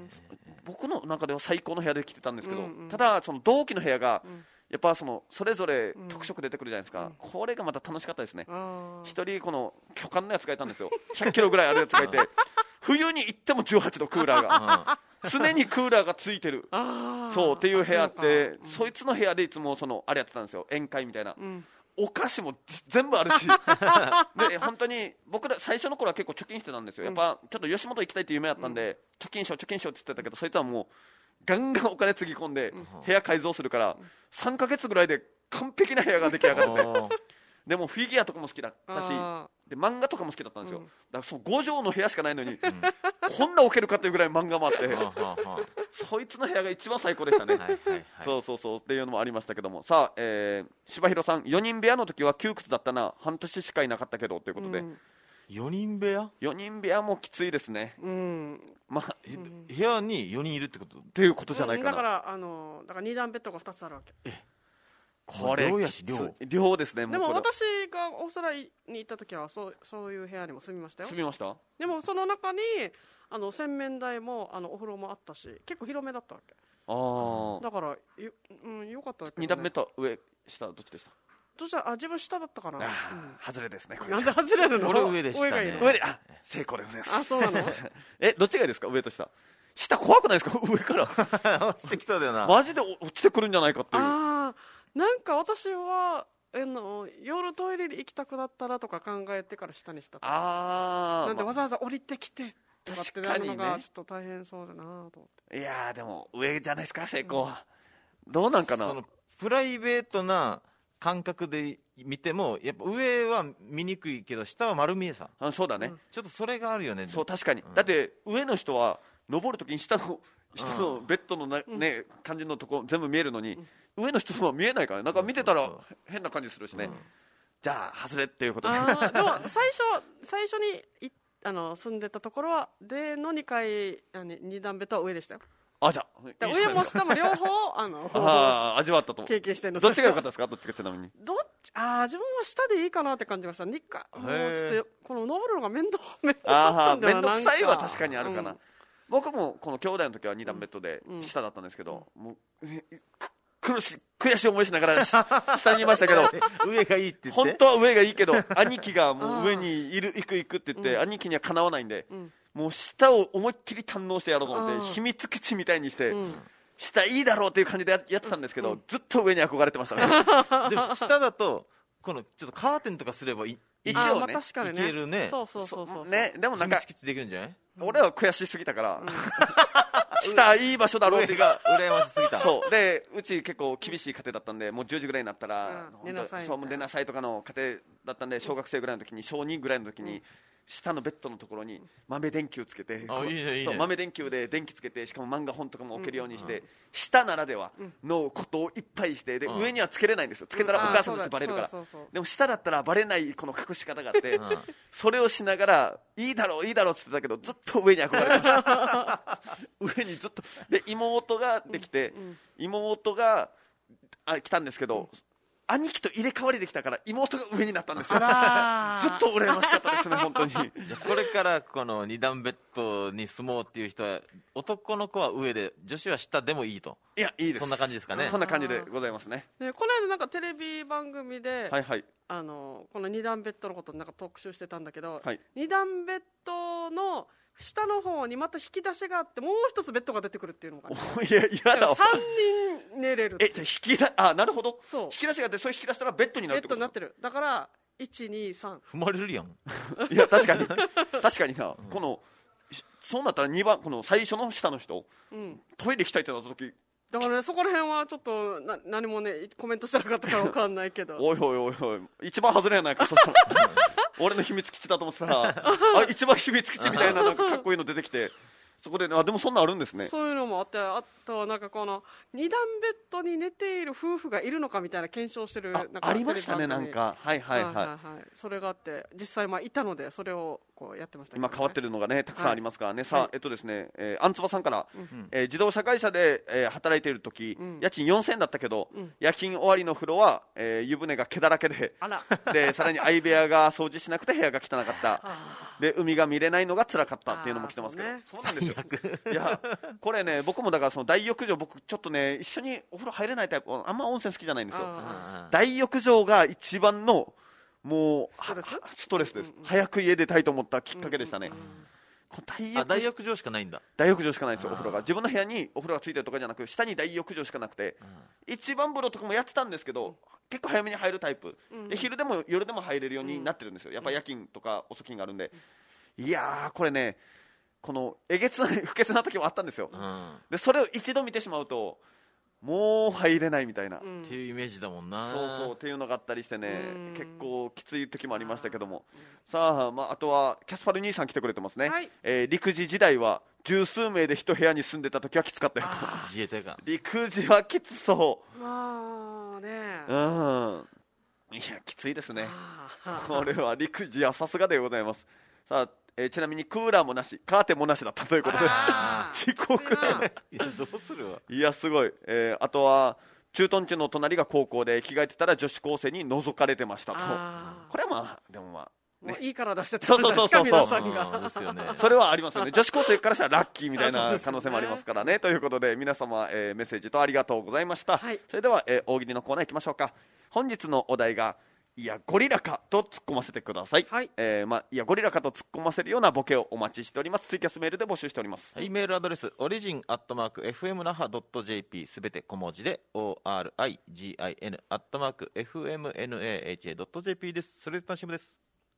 僕の中では最高の部屋で来てたんですけど、うんうん、ただその同期の部屋がやっぱそのそれぞれ特色出てくるじゃないですか、うん、これがまた楽しかったですね。一人この巨漢のやつがいたんですよ。ひゃっキロぐらいあるやつがいて冬に行ってもじゅうはちどクーラーが常にクーラーがついてるそうっていう部屋って、うん、そいつの部屋でいつもそのあれやってたんですよ、宴会みたいな、うん、お菓子も全部あるしで本当に僕ら最初の頃は結構貯金してたんですよ。やっぱちょっと吉本行きたいって夢だったんで、うん、貯金しよう貯金しようって言ってたけど、そいつはもうガンガンお金つぎ込んで部屋改造するからさんかげつぐらいで完璧な部屋が出来上がってでもフィギュアとかも好きだったし、で漫画とかも好きだったんですよ、うん、だからそうご畳の部屋しかないのに、うん、こんな置けるかっていうぐらい漫画もあってそいつの部屋が一番最高でしたね。はいはい、はい、そうそうそうっていうのもありましたけども、さあ、えー、柴弘さん、よにん部屋の時は窮屈だったな、半年しかいなかったけどということで、うん、
よにん部屋
よにん部屋もきついですね、うん、
まあ、うん、部屋によにんいるってこと
っていうことじゃないかな、
うん、だからあのだからに段ベッドがふたつあるわけ。え
これ
量やし量
量ですね。
でも私がオーストラリアに行った時はそうそういう部屋にも住みましたよ。
住みました。
でもその中にあの洗面台もあのお風呂もあったし、結構広めだったわけ。ああ。だからよ、うん、よかったけど、ね。
に段目と上下どっちでした？
どうしたあ自分下だったかな。あ、うん、
外れですね。
なんで外れるの？
俺上でしたね。
上がいいの。
上であ成功でございます。
あそうなの？
えどっちがいいですか？上と下。下怖くないですか？上から
落ちてきそうだよな。
マジで落ちてくるんじゃないかっていう。
ああ。なんか私はあの夜トイレに行きたくなったらとか考えてから下にした。ああ。なんでわざわざ降りてきてとかってなるのがちょっと大変そうだなと思って。
いやでも上じゃないですか成功は、うん、どうなんかな。
そのプライベートな感覚で見てもやっぱ上は見にくいけど下は丸見えさ。
あそうだね、
うん、ちょっとそれがあるよね。
そう確かに、うん、だって上の人は登るときに下の下のベッドのな、うん、ね感じのとこ全部見えるのに、うん、上の人は見えないから、なんか見てたら変な感じするしね、うん、じゃあ外れっていうことで。
あでも最初最初にいあの住んでたところはでのにかいあのに段ベッドは上でしたよ。
あじゃあ
上も下も両方あの
あ味わったと
経験してるの。
どっちが良かったですか？どっちがちなみに
どっちあ自分は下でいいかなって感じがした。にかいもうちょっとこの登るのが面倒面倒だったんだよな。
面倒くさいは確かにあるかな、うん、僕もこの兄弟の時はに段ベッドで下だったんですけど、うん、もう苦し悔しい思いしながら下にいましたけど
上がいいって言って
本当は上がいいけど兄貴がもう上にいる行く行くって言って、うん、兄貴にはかなわないんで、うん、もう下を思いっきり堪能してやろうと思って秘密基地みたいにして、うん、下いいだろうっていう感じでやってたんですけど、うん、ずっと上に憧れてましたね。
でも下だとこのちょっとカーテンとかすればい
一応ね、まあ、
確かにね
いけるね。
そうそうそうそう
ね。でもなんか
秘密基地できるんじゃない？
俺は悔しすぎたから、うん、下いい場所だろうっていうか
羨ましすぎた。
そうでうち結構厳しい家庭だったんで、もうじゅうじぐらいになったら、
うん、寝なさい
そう出なさいとかの家庭だったんで、小学生ぐらいの時に小にぐらいの時に、うん、下のベッドのところに豆電球つけて、
あいいねいいね、
そう豆電球で電気つけて、しかも漫画本とかも置けるようにして、うん、下ならではのことをいっぱいして、で、うん、上にはつけれないんですよ。つけたらお母さんたちバレるから、うん、でも下だったらバレないこの隠し方があって、うん、それをしながらいいだろういいだろうって言ってたけど、ずっと上に憧れてました上にずっとで妹ができて、うん、妹があ来たんですけど、うん兄貴と入れ替わりできたから妹が上になったんですよ。ずっと羨ましかったですね本当に。じゃ
これからこのに段ベッドに住もうっていう人は、男の子は上で女子は下でもいいと。
いやいいです。
そんな感じですかね。
そんな感じでございますね。
でこの間なんかテレビ番組で、はいはい、あのこのに段ベッドのことなんか特集してたんだけど、はい、に段ベッドの下の方にまた引き出しがあって、もう一つベッドが出てくるっていうのが、ね、
いや嫌だわ。
さんにん寝れる。
えじゃあ引きだあなるほど。そう引き出しがあって、それ引き出したらベッドになるってこと。
ベッドになってる。だからいちにさん
踏まれるやん。
いや確かに確かにな、うん、このそうなったらにばんこの最初の下の人、うん、トイレ行きたいってなった時
だからね、そこら辺はちょっとな何もねコメントしてなかったから分かんないけど
おいおいおいおい一番外れやないかそしたら俺の秘密基地だと思ってたらあ一番秘密基地みたいななんかかっこいいの出てきてそこで、ね、あでもそんなあるんですね。
そういうのもあって、あとはなんかこの二段ベッドに寝ている夫婦がいるのかみたいな検証してるなんか
ありましたね、なんかはいはいはい、はいはい、
それがあって実際まあいたのでそれをこうやってましたけど、ね、
今変わってるのがねたくさんありますからね、はい、さあ、えっとですね、えー、あんつばさんから、うんえー、自動車会社で、えー、働いている時、うん、家賃よんせんえんだったけど、うん、夜勤終わりの風呂は、えー、湯船が毛だらけで、あらでさらに相部屋が掃除しなくて部屋が汚かったで海が見れないのが辛かったっていうのも来てますけど、そうなんですよいやこれね僕もだからその大浴場僕ちょっとね一緒にお風呂入れないタイプあんま温泉好きじゃないんですよ。大浴場が一番のもうストレス、ストレスです、うんうん、早く家出たいと思ったきっかけでしたね、うんうん、
この大浴あ大浴場しかないんだ。
大浴場しかないんですよ。お風呂が自分の部屋にお風呂がついてるとかじゃなく下に大浴場しかなくて、うん、一番風呂とかもやってたんですけど、うん、結構早めに入るタイプ、うん、で昼でも夜でも入れるようになってるんですよ。やっぱ夜勤とか遅勤があるんで、うん、いやーこれねこのえげつない不潔な時もあったんですよ、うん、でそれを一度見てしまうともう入れないみたいな、
うん、っていうイメージだもんな。
そうそうっていうのがあったりしてね、結構きつい時もありましたけども、さあ、まあ、あとはキャスパル兄さん来てくれてますね、はい、えー、陸自時代は十数名で一部屋に住んでた時はきつかったよと。
自衛隊か。
陸自はきつそう。
まあね、
うん、いやきついですねこれは陸自はさすがでございます。さあ、えー、ちなみにクーラーもなしカーテンもなしだったということで遅刻
いやどうするわ。
いやすごい、えー、あとは駐屯地の隣が高校で着替えてたら女子高生に覗かれてましたと。これはまあでもまあね、
もういいから出してた
そうそうそうそう
皆さんが
ですよ、ね、
それはありますよね。女子高生からしたらラッキーみたいな可能性もありますからねということで皆様、えー、メッセージとありがとうございました、はい、それでは、えー、大喜利のコーナー行きましょうか。本日のお題がいやゴリラかと突っ込ませてください、はい、えーま、いやゴリラかと突っ込ませるようなボケをお待ちしております。ツイキャスメールで募集しております、
はい、メールアドレスオリジンアットマーク エフエムナハドットジェーピー すべて小文字で オーアールアイジーアイエヌ アットマーク エフエムエヌエーエイチエードットジェーピー です。それで楽しみです。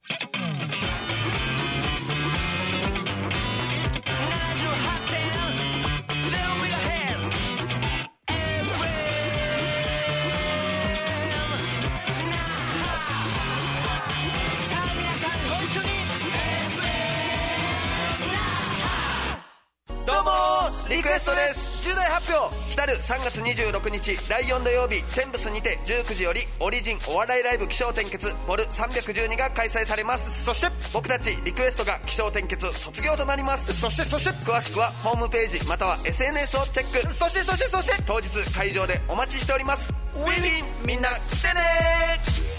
リクエストです。重大発表。来るさんがつにじゅうろくにちだいよん土曜日テンブスにてじゅうくじよりオリジンお笑いライブ起承転結ボルさんびゃくじゅうにが開催されます。そして僕たちリクエストが起承転結卒業となります。そしてそして詳しくはホームページまたは エスエヌエス をチェック。そしてそしてそして当日会場でお待ちしております。ウィンウィンみんな来てねー。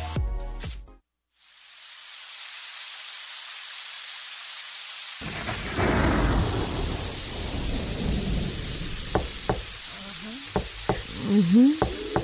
Mm-hmm.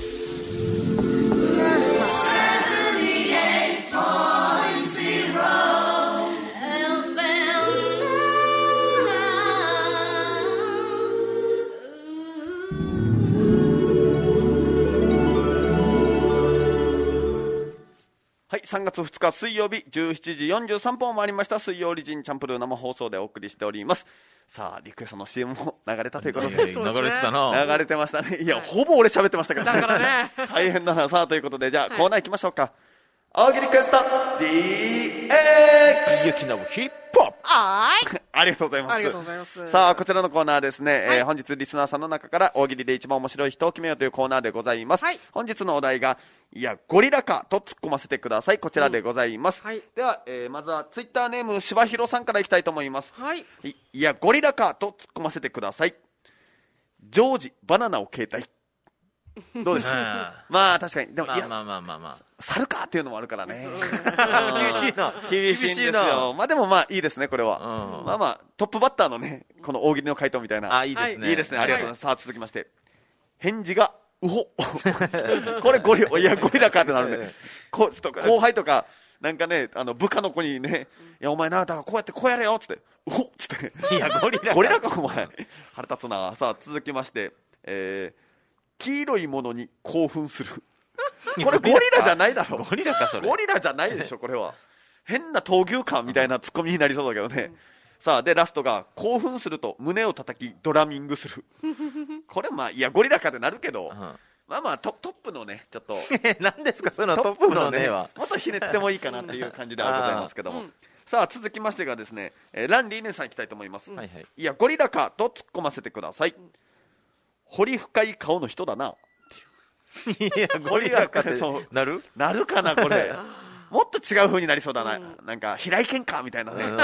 はい、さんがつふつか水曜日じゅうしちじよんじゅうさんぷんを回りました。水曜オリジンチャンプルー生放送でお送りしております。さあリクエストの シーエム も流れたということで、
流れてたな。
流れてましたね。いや、はい、ほぼ俺喋ってましたけど、
ね、だからね
大変だな。さあということでじゃあ、はい、コーナー行きましょうか。大喜利リクエスト ディーエックス
ゆきのヒップホップ
あ
ありがとうございます。
ありがとうございます。
さあこちらのコーナーですね、はい、えー、本日リスナーさんの中から大喜利で一番面白い人を決めようというコーナーでございます、はい、本日のお題がいやゴリラかと突っ込ませてください。こちらでございます、うん、はい、では、えー、まずはツイッターネームしばひろさんからいきたいと思います。
はい、
い, いやゴリラかと突っ込ませてください。ジョージバナナを携帯どうですかまあ確かにでも、
まあ、いやまあまあまあまあ
猿かっていうのもあるからね
厳しいな
厳しいんですよ。まあでもまあいいですねこれは、うん、まあまあトップバッターのねこの大喜利の回答みたいな。
あいいですね、
いいですね、ありがとうございます、はい、さあ続きまして返事がうほこれゴリいやゴリラかってなるんでこ後輩とかなんかねあの部下の子にねいやお前なだからこうやってこうやれよっつってうほっつって
いやゴリラか
ゴリラかお前腹立つな。さあ続きましてえー黄色いものに興奮するこれゴリラじゃないだろ。
ゴリラかそれ
ゴリラじゃないでしょこれは。変な闘牛感みたいなツッコミになりそうだけどね、 さあでラストが興奮すると胸を叩きドラミングするこれまあいやゴリラかってなるけど、うん、まあまあ ト, トップのねちょっと
何ですかそのトップのねは
もっとひねってもいいかなっていう感じではございますけども、うん、さあ続きましてがですね、えー、ランリーネさんいきたいと思います、うん、いやゴリラかと突っ込ませてください、うん、彫り深い顔の人だない
やゴリラかってなる
なるかなこれもっと違う風になりそうだな、うん、なんか平井堅かみたいなね、うん、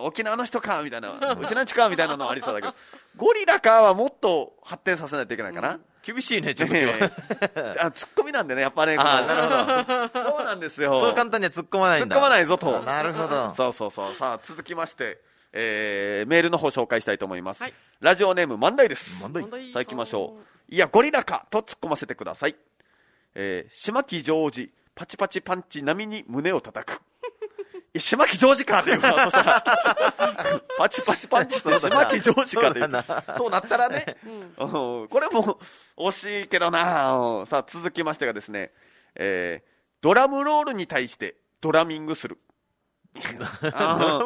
沖縄の人かみたいなうちの地かみたいなのありそうだけどゴリラかはもっと発展させないといけないかな、うん、
厳しいねちょっと、
ね、あツッコミなんでねやっぱね
あなるほど
そうなんですよ
そう簡単には突っ込まないんだ
突っ込まないぞと
なるほど
そうそうそうさあ続きまして、えー、メールの方紹介したいと思います、はい、ラジオネーム万代です。
万代
さあ行きましょう。いやゴリラかと突っ込ませてください、えー、島木ジョージパチパチパンチ並みに胸を叩く島木ジョージかっていうかそしたらパチパチパンチって島木ジョージかっていうそうなったらね、うん、これも惜しいけどな。さあ続きましてがですね、えー、ドラムロールに対してドラミングするあ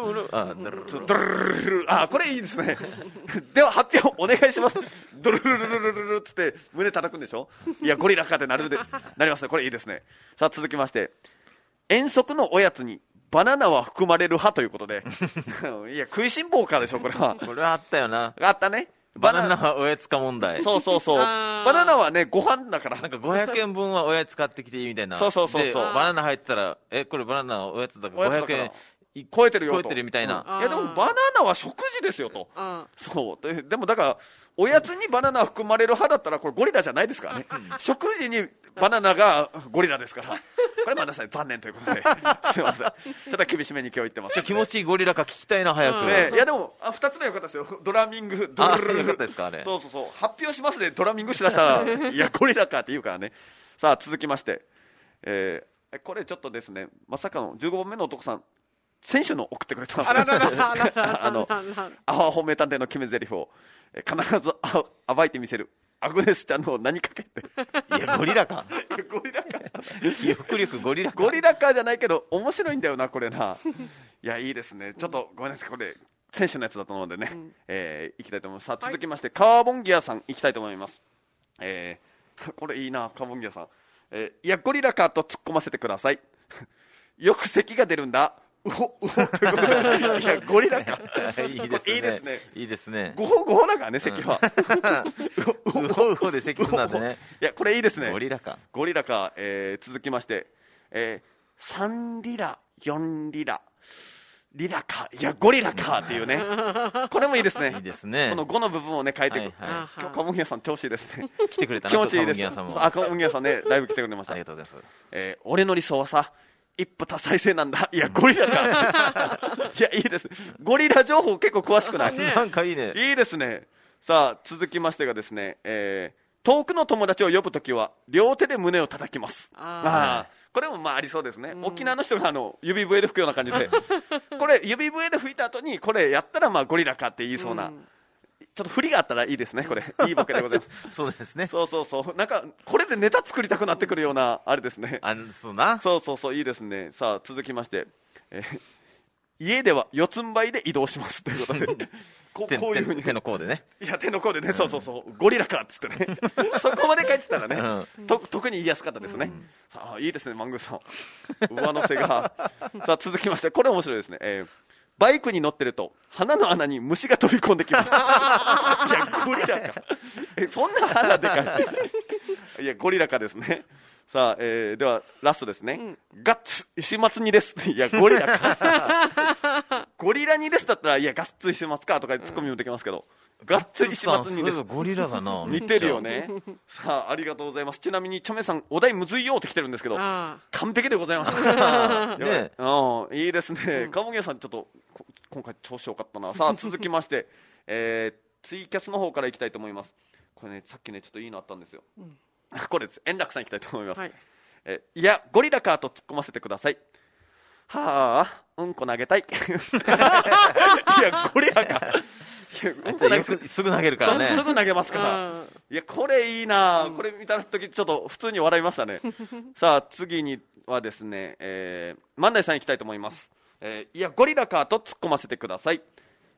あこれいいですねでは発表お願いしますドルルルルルルルっつって胸叩くんでしょいやゴリラかってなるでなりますねこれいいですね。さあ続きまして遠足のおやつにバナナは含まれる派ということでいや食いしん坊かでしょこれは
これはあったよな
あったね
バナナはおやつか問題
そうそうそうバナナはねご飯だから
なんかごひゃくえんぶんはおやつ買ってきていいみたいな
そうそうそうそう
バナナ入ったらえこれバナナおやつだからごひゃくえん
超えてるよと
超えてるみたいな、
うん、いやでもバナナは食事ですよと、うん、そうで、でもだからおやつにバナナ含まれる派だったらこれゴリラじゃないですからね食事にバナナがゴリラですからこれまださ残念ということですいませんちょっと厳しめに今日言ってます、ね、
気持ちいいゴリラか聞きたいな早く、
ね、いやでもあふたつめよかったですよドラミングドラルルル
よかったですかね
そうそうそう発表しますねドラミングしだしたらいやゴリラかって言うからね。さあ続きまして、えー、これちょっとですねまさかのじゅうごばんめの男さん選手の送ってくれてますねあのアホアホ名探偵の決め台詞を必ず暴いてみせるアグネスちゃんの何かけって
いやゴリラか
ゴリラか
記憶力ゴリラか
ゴリラかじゃないけど面白いんだよなこれないやいいですねちょっとごめんなさいこれ選手のやつだと思うのでね、うんえー、いきたいと思います。さあ続きまして、はい、カーボンギアさんいきたいと思います、えー、これいいなカーボンギアさん、えー、いやゴリラかと突っ込ませてくださいよく咳が出るんだうほうほということでいやゴリラか
いいですね
いいですね
いいですね
ごほごほだからね咳は、
うん、うほうほで咳すんだってね
いやこれいいですね
ゴリラか
ゴリラか、えー、続きまして、えー、さんリラよんリラリラかいやゴリラかっていうねこれもいいですね
いいですね
このごの部分をね変えていく、
はいはい、
今日カモンギアさん調子いいですね
来てくれたな
気持ちいいです
カモンギアさんも
あカモンギアさんねライブ来てくれました
ありがとうございます、
えー、俺の理想はさ一夫多妻制なんだいやゴリラかいやいいですゴリラ情報結構詳しくない
なんかいいね
いいですね。さあ続きましてがですね、えー、遠くの友達を呼ぶときは両手で胸を叩きます。ああこれもまあありそうですね、うん、沖縄の人があの指笛で吹くような感じでこれ指笛で吹いた後にこれやったらまあゴリラかって言いそうな、うん、ちょっと振りがあったらいいですねこれいいボケでございます
そうですね
そうそうそうなんかこれでネタ作りたくなってくるようなあれですね
あそうな
そうそうそういいですね。さあ続きまして、えー、家では四つん這いで移動しますということでこ, こういうふうに
手の甲でね
いや手の甲でね、うん、そうそうそうゴリラかっつってねそこまで書いてたらね、うん、と特に言いやすかったですね、うん、さあいいですねマングーさん上乗せがさあ続きましてこれ面白いですね、えー、バイクに乗ってると鼻の穴に虫が飛び込んできますいやゴリラかえそんな鼻でかいいやゴリラかですね。さあ、えー、ではラストですね、うん、ガッツ石松にですいやゴリラかゴリラにですだったらいやガッツ石松かとかツッコミもできますけど、うん、ガッツ石松にです
ゴリラだな
似てるよねさあありがとうございます。ちなみにチョメさんお題むずいよって来てるんですけど完璧でございますねうんいいですね、うん、カモギアさんちょっと今回調子よかったな。さあ続きまして、えー、ツイキャスの方からいきたいと思います。これねさっきねちょっといいのあったんですよ、うんこれです円楽さんいきたいと思います、はいえいやゴリラかと突っ込ませてください。はあうんこ投げたいいやゴリラかいやうんこ
よくすぐ投げるからね
すぐ投げますからいやこれいいな、うん、これ見た時ちょっと普通に笑いましたねさあ次にはですね、えー、万代さんいきたいと思います、えー、いやゴリラかと突っ込ませてください。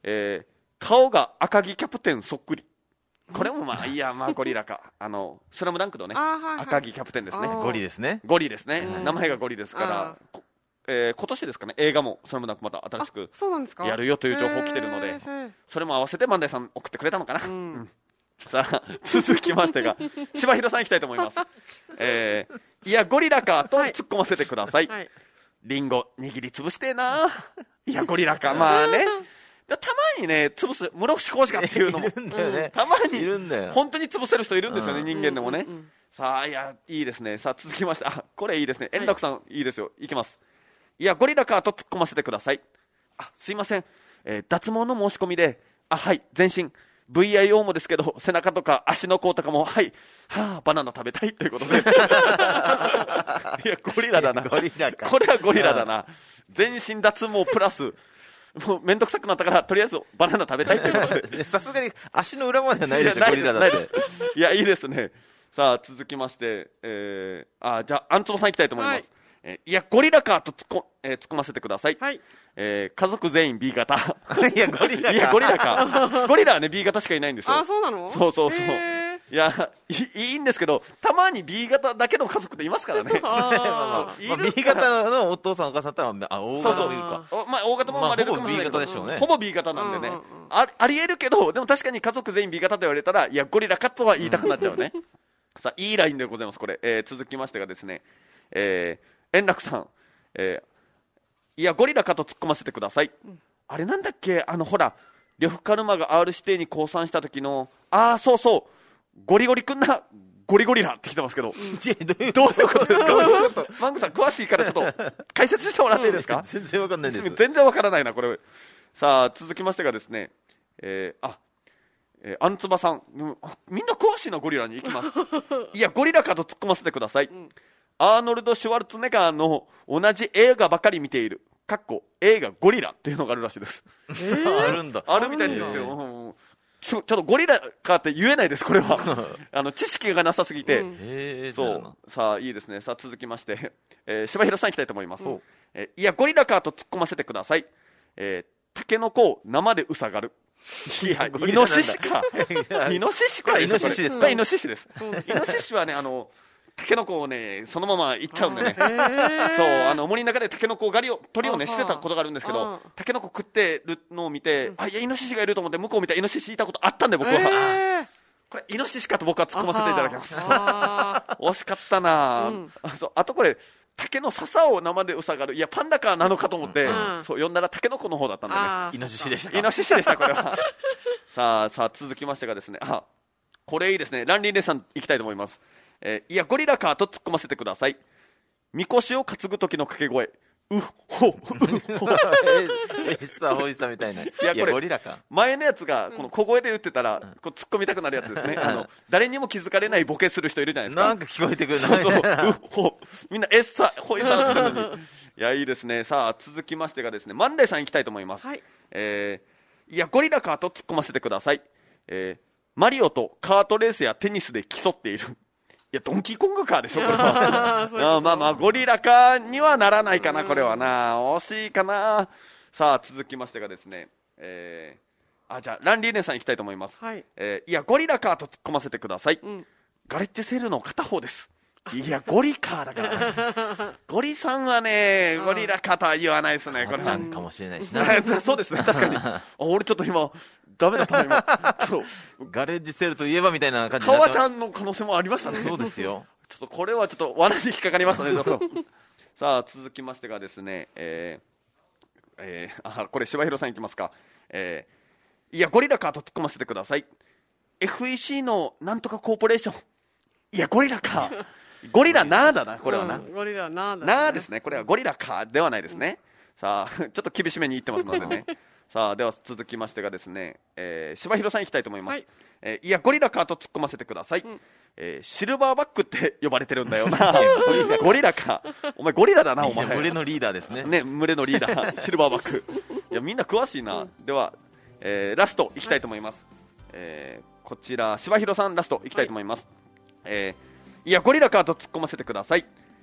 えー、顔が赤木キャプテンそっくり。これもまあいやまあゴリラかあのスラムダンクのね、はいはい、赤木キャプテンですね。
ゴリですね。
ゴリですね。名前がゴリですから、えー、今年ですかね映画もスラムダンクまた新しくやるよという情報来てるので、それも合わせて万代さん送ってくれたのかな。うんうん、さあ続きましてが柴弘さんいきたいと思います。えー、いやゴリラかと突っ込ませてください。はいはい、リンゴ握りつぶしてえな。いやゴリラかまあね。たまにね潰す室伏浩二かっていうのもいるんだよね。たまにいるんだよ。本当に潰せる人いるんですよね、人間でもね。うんうんうん、さあいやいいですね。さあ続きましてあこれいいですね。円楽さん、はい、いいですよ。いきます。いやゴリラかと突っ込ませてください。あすいません、えー、脱毛の申し込みであはい全身 ブイアイオー もですけど背中とか足の甲とかもはいはあバナナ食べたいということでいやゴリラだな。ゴリラかこれはゴリラだな。全身脱毛プラスもうめんどくさくなったからとりあえずバナナ食べたいということでさすがに足の裏まではないでしょ。ゴリラだっていやいいですね。さあ続きまして、えー、あじゃあアンツボさんいきたいと思います。はい、えー、いやゴリラかと突っこ、えー、突っ込ませてください。はい、えー、家族全員 ビー 型いやゴリラかいやゴリラかゴリラはね ビー 型しかいないんですよ。
あそうなの。
そうそうそう。いや い, いいんですけどたまに ビー 型だけの家族っていますからね。
あビー 型のお父さんお母さんだったらあ大型もいるか。
そうそうまあ、大型も生まれるかもしれないけど、まあ、ほぼ ビー 型でしょうね。ほぼ ビー 型なんでね、うんうんうん、あ, ありえるけどでも確かに家族全員 ビー 型と言われたらいやゴリラかとは言いたくなっちゃうねさあいいラインでございますこれ、えー、続きましてがですね、えー、円楽さん、えー、いやゴリラかと突っ込ませてください。うん、あれなんだっけあのほら呂布カルマが R 指定に降参した時のああそうそうゴリゴリくんなゴリゴリラって来てますけど、うん、どういうことですかマングさん詳しいからちょっと解説してもらっていいですか。
全然わかんないです。
全然わからないなこれ。さあ続きましてがですね、えー、あ、えー、アンツバさんみんな詳しいなゴリラに行きますいやゴリラかと突っ込ませてください。うん、アーノルド・シュワルツェネッガーの同じ映画ばかり見ているかっこ映画ゴリラっていうのがあるらしいです。
えー、あるんだ。
あるみたいですよ。ちょっとゴリラかって言えないですこれはあの知識がなさすぎて、うん、そうさあいいですね。さあ続きまして、えー、柴弘さんいきたいと思います。うん、えー、いやゴリラかと突っ込ませてください。えー、タケノコを生でうさがるいやイノシシかイノシシか
イノシシです
か。イノシシです。イノシシはねあのタケノコをねそのままいっちゃうんでね。そうあの森の中でタケノコ狩りを鳥をねしてたことがあるんですけどタケノコ食ってるのを見て、うん、あいやイノシシがいると思って向こう見たイノシシいたことあったんで僕は、えー、これイノシシかと僕は突っ込ませていただきます。惜しかったな、うん、あ, そうあとこれ竹の笹を生でうさがるいやパンダカなのかと思って、うん、そう呼んだらタケノコの方だったんでね。
イノシシでした
イノシシでしたこれはさあさあ続きましてがですねあこれいいですね。ランリーレさんいきたいと思います。えー、いやゴリラかと突っ込ませてください。みこしを担ぐ時の掛け声うっほうほ
えっさほいさみたいな。い
やこれゴリラか前のやつがこの小声で言ってたら、うん、こう突っ込みたくなるやつですね。あの誰にも気づかれないボケする人いるじゃないですか。
なんか聞こえてくる
そうそううっほみんなえっさほいさって言ったのにいやいいですね。さあ続きましてがですね万代さんいきたいと思います。はい、えー、いやゴリラかと突っ込ませてください。えー、マリオとカートレースやテニスで競っているいやドンキーコングカーでしょこれはあまあまあゴリラかにはならないかなこれはな惜しいかな。さあ続きましてがですね、えー、あじゃあランリーネさんいきたいと思います。はい、えー、いやゴリラかと突っ込ませてください。うん、ガレッジセールの片方です。いやゴリカーだからゴリさんはねゴリラかとは言わないですね。これ
ちゃんかもしれないしな
そうですね確かにあ俺ちょっと今ダメだった今
ガレッジセールといえばみたいな感じで
川ちゃんの可能性もありましたね。
そうですよ
ちょっとこれはちょっと罠に引っかかりましたねさあ続きましてがですね、えーえー、あこれ柴弘さんいきますか。えー、いやゴリラかと突っ込ませてください。 エフイーシー のなんとかコーポレーションいやゴリラかゴリラなーだなこれはな、うん、
ゴリラなーだ、
ね、なーですね。これはゴリラかではないですね。うん、さあちょっと厳しめに言ってますのでねさあでは続きましてがですね、えー、柴弘さんいきたいと思います。はい、えー、いやゴリラかと突っ込ませてください。うん、えー、シルバーバックって呼ばれてるんだよなゴリラかお前ゴリラだなお前
群れのリーダーですね。
ね群れのリーダーシルバーバックいやみんな詳しいな。うん、では、えー、ラストいきたいと思います。はい、えー、こちら柴弘さんラストいきたいと思います。はい、えー、いやゴリラかと突っ込ませてください。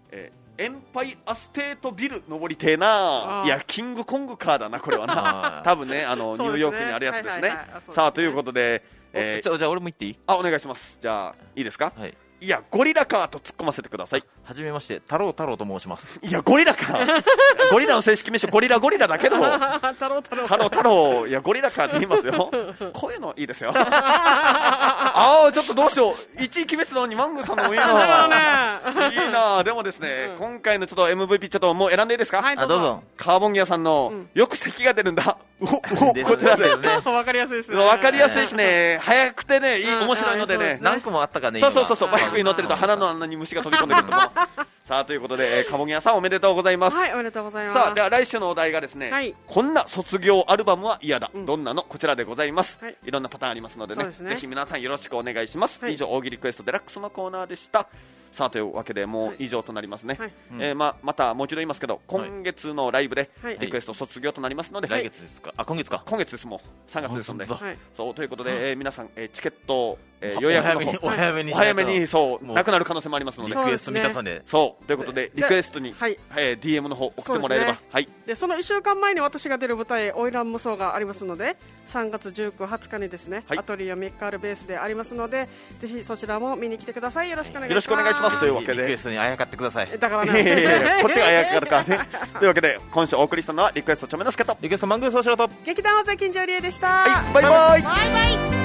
えー、エンパイアステートビル登りてえな。いやキングコングカーだなこれはな多分ねあの、ね、ニューヨークにあるやつですね。さあということで、
えー、じゃあ、じゃあ俺も言っていい？
あお願いします。じゃあいいですか。はい。いやゴリラカーと突っ込ませてください。
はじめまして太郎太郎と申します。
いやゴリラカーゴリラの正式名称ゴリラゴリラだけど太
郎太郎
太郎太郎いやゴリラカーって言いますよこういうのいいですよああちょっとどうしよういちい決めてたのにマングさんのもいいないいな。でもですね、うん、今回のちょっと エムブイピー ちょっともう選んでいいですか。
はいどうぞ。
どうぞ。
カーボンギアさんの、うん、よく咳が出るんだおおこちらですね
わかりやすいですね。
わかりやすいしね早くてねいい面白いのでね、
ね何個もあったかね。
そうそうそうそうバイクに乗ってると鼻の穴に虫が飛び込んでくるとさあということで、えー、カボギアさんおめでとうございます。
はいおめでとうございます。
さあでは来週のお題がですね、はい、こんな卒業アルバムは嫌だ、うん、どんなのこちらでございます、はい、いろんなパターンありますので ね, でねぜひ皆さんよろしくお願いします、はい、以上大喜利クエストデラックスのコーナーでした。さあというわけでもう以上となりますね、はいえーま、またもう一度言いますけど今月のライブでリクエスト卒業となりますので、
はい、来月ですか。あ今月か
今月ですもうさんがつですので、はい、そうということで、えー、皆さん、えー、チケット、えー、予約の方
お早めに
お早めにそうなくなる可能性もありますので
リクエスト満たさね
そうということでリクエストに、はいえー、ディーエム の方送ってもらえれば、
ねはい、でそのいっしゅうかんまえに私が出る舞台オイラン無双がありますのでさんがつじゅうく、はつかにですね、はい、アトリエミッカールベースでありますのでぜひそちらも見に来てください。よろしくお願いします。
よろしくお願いしますというわけで
リクエストにあやかってください。
だからね
こっちがあやかるからねというわけで今週お送りしたのはリクエストチョメのスケと
リクエストマングースお仕事
劇団大関金城理恵でした。
はいバイバイ
バイバイ。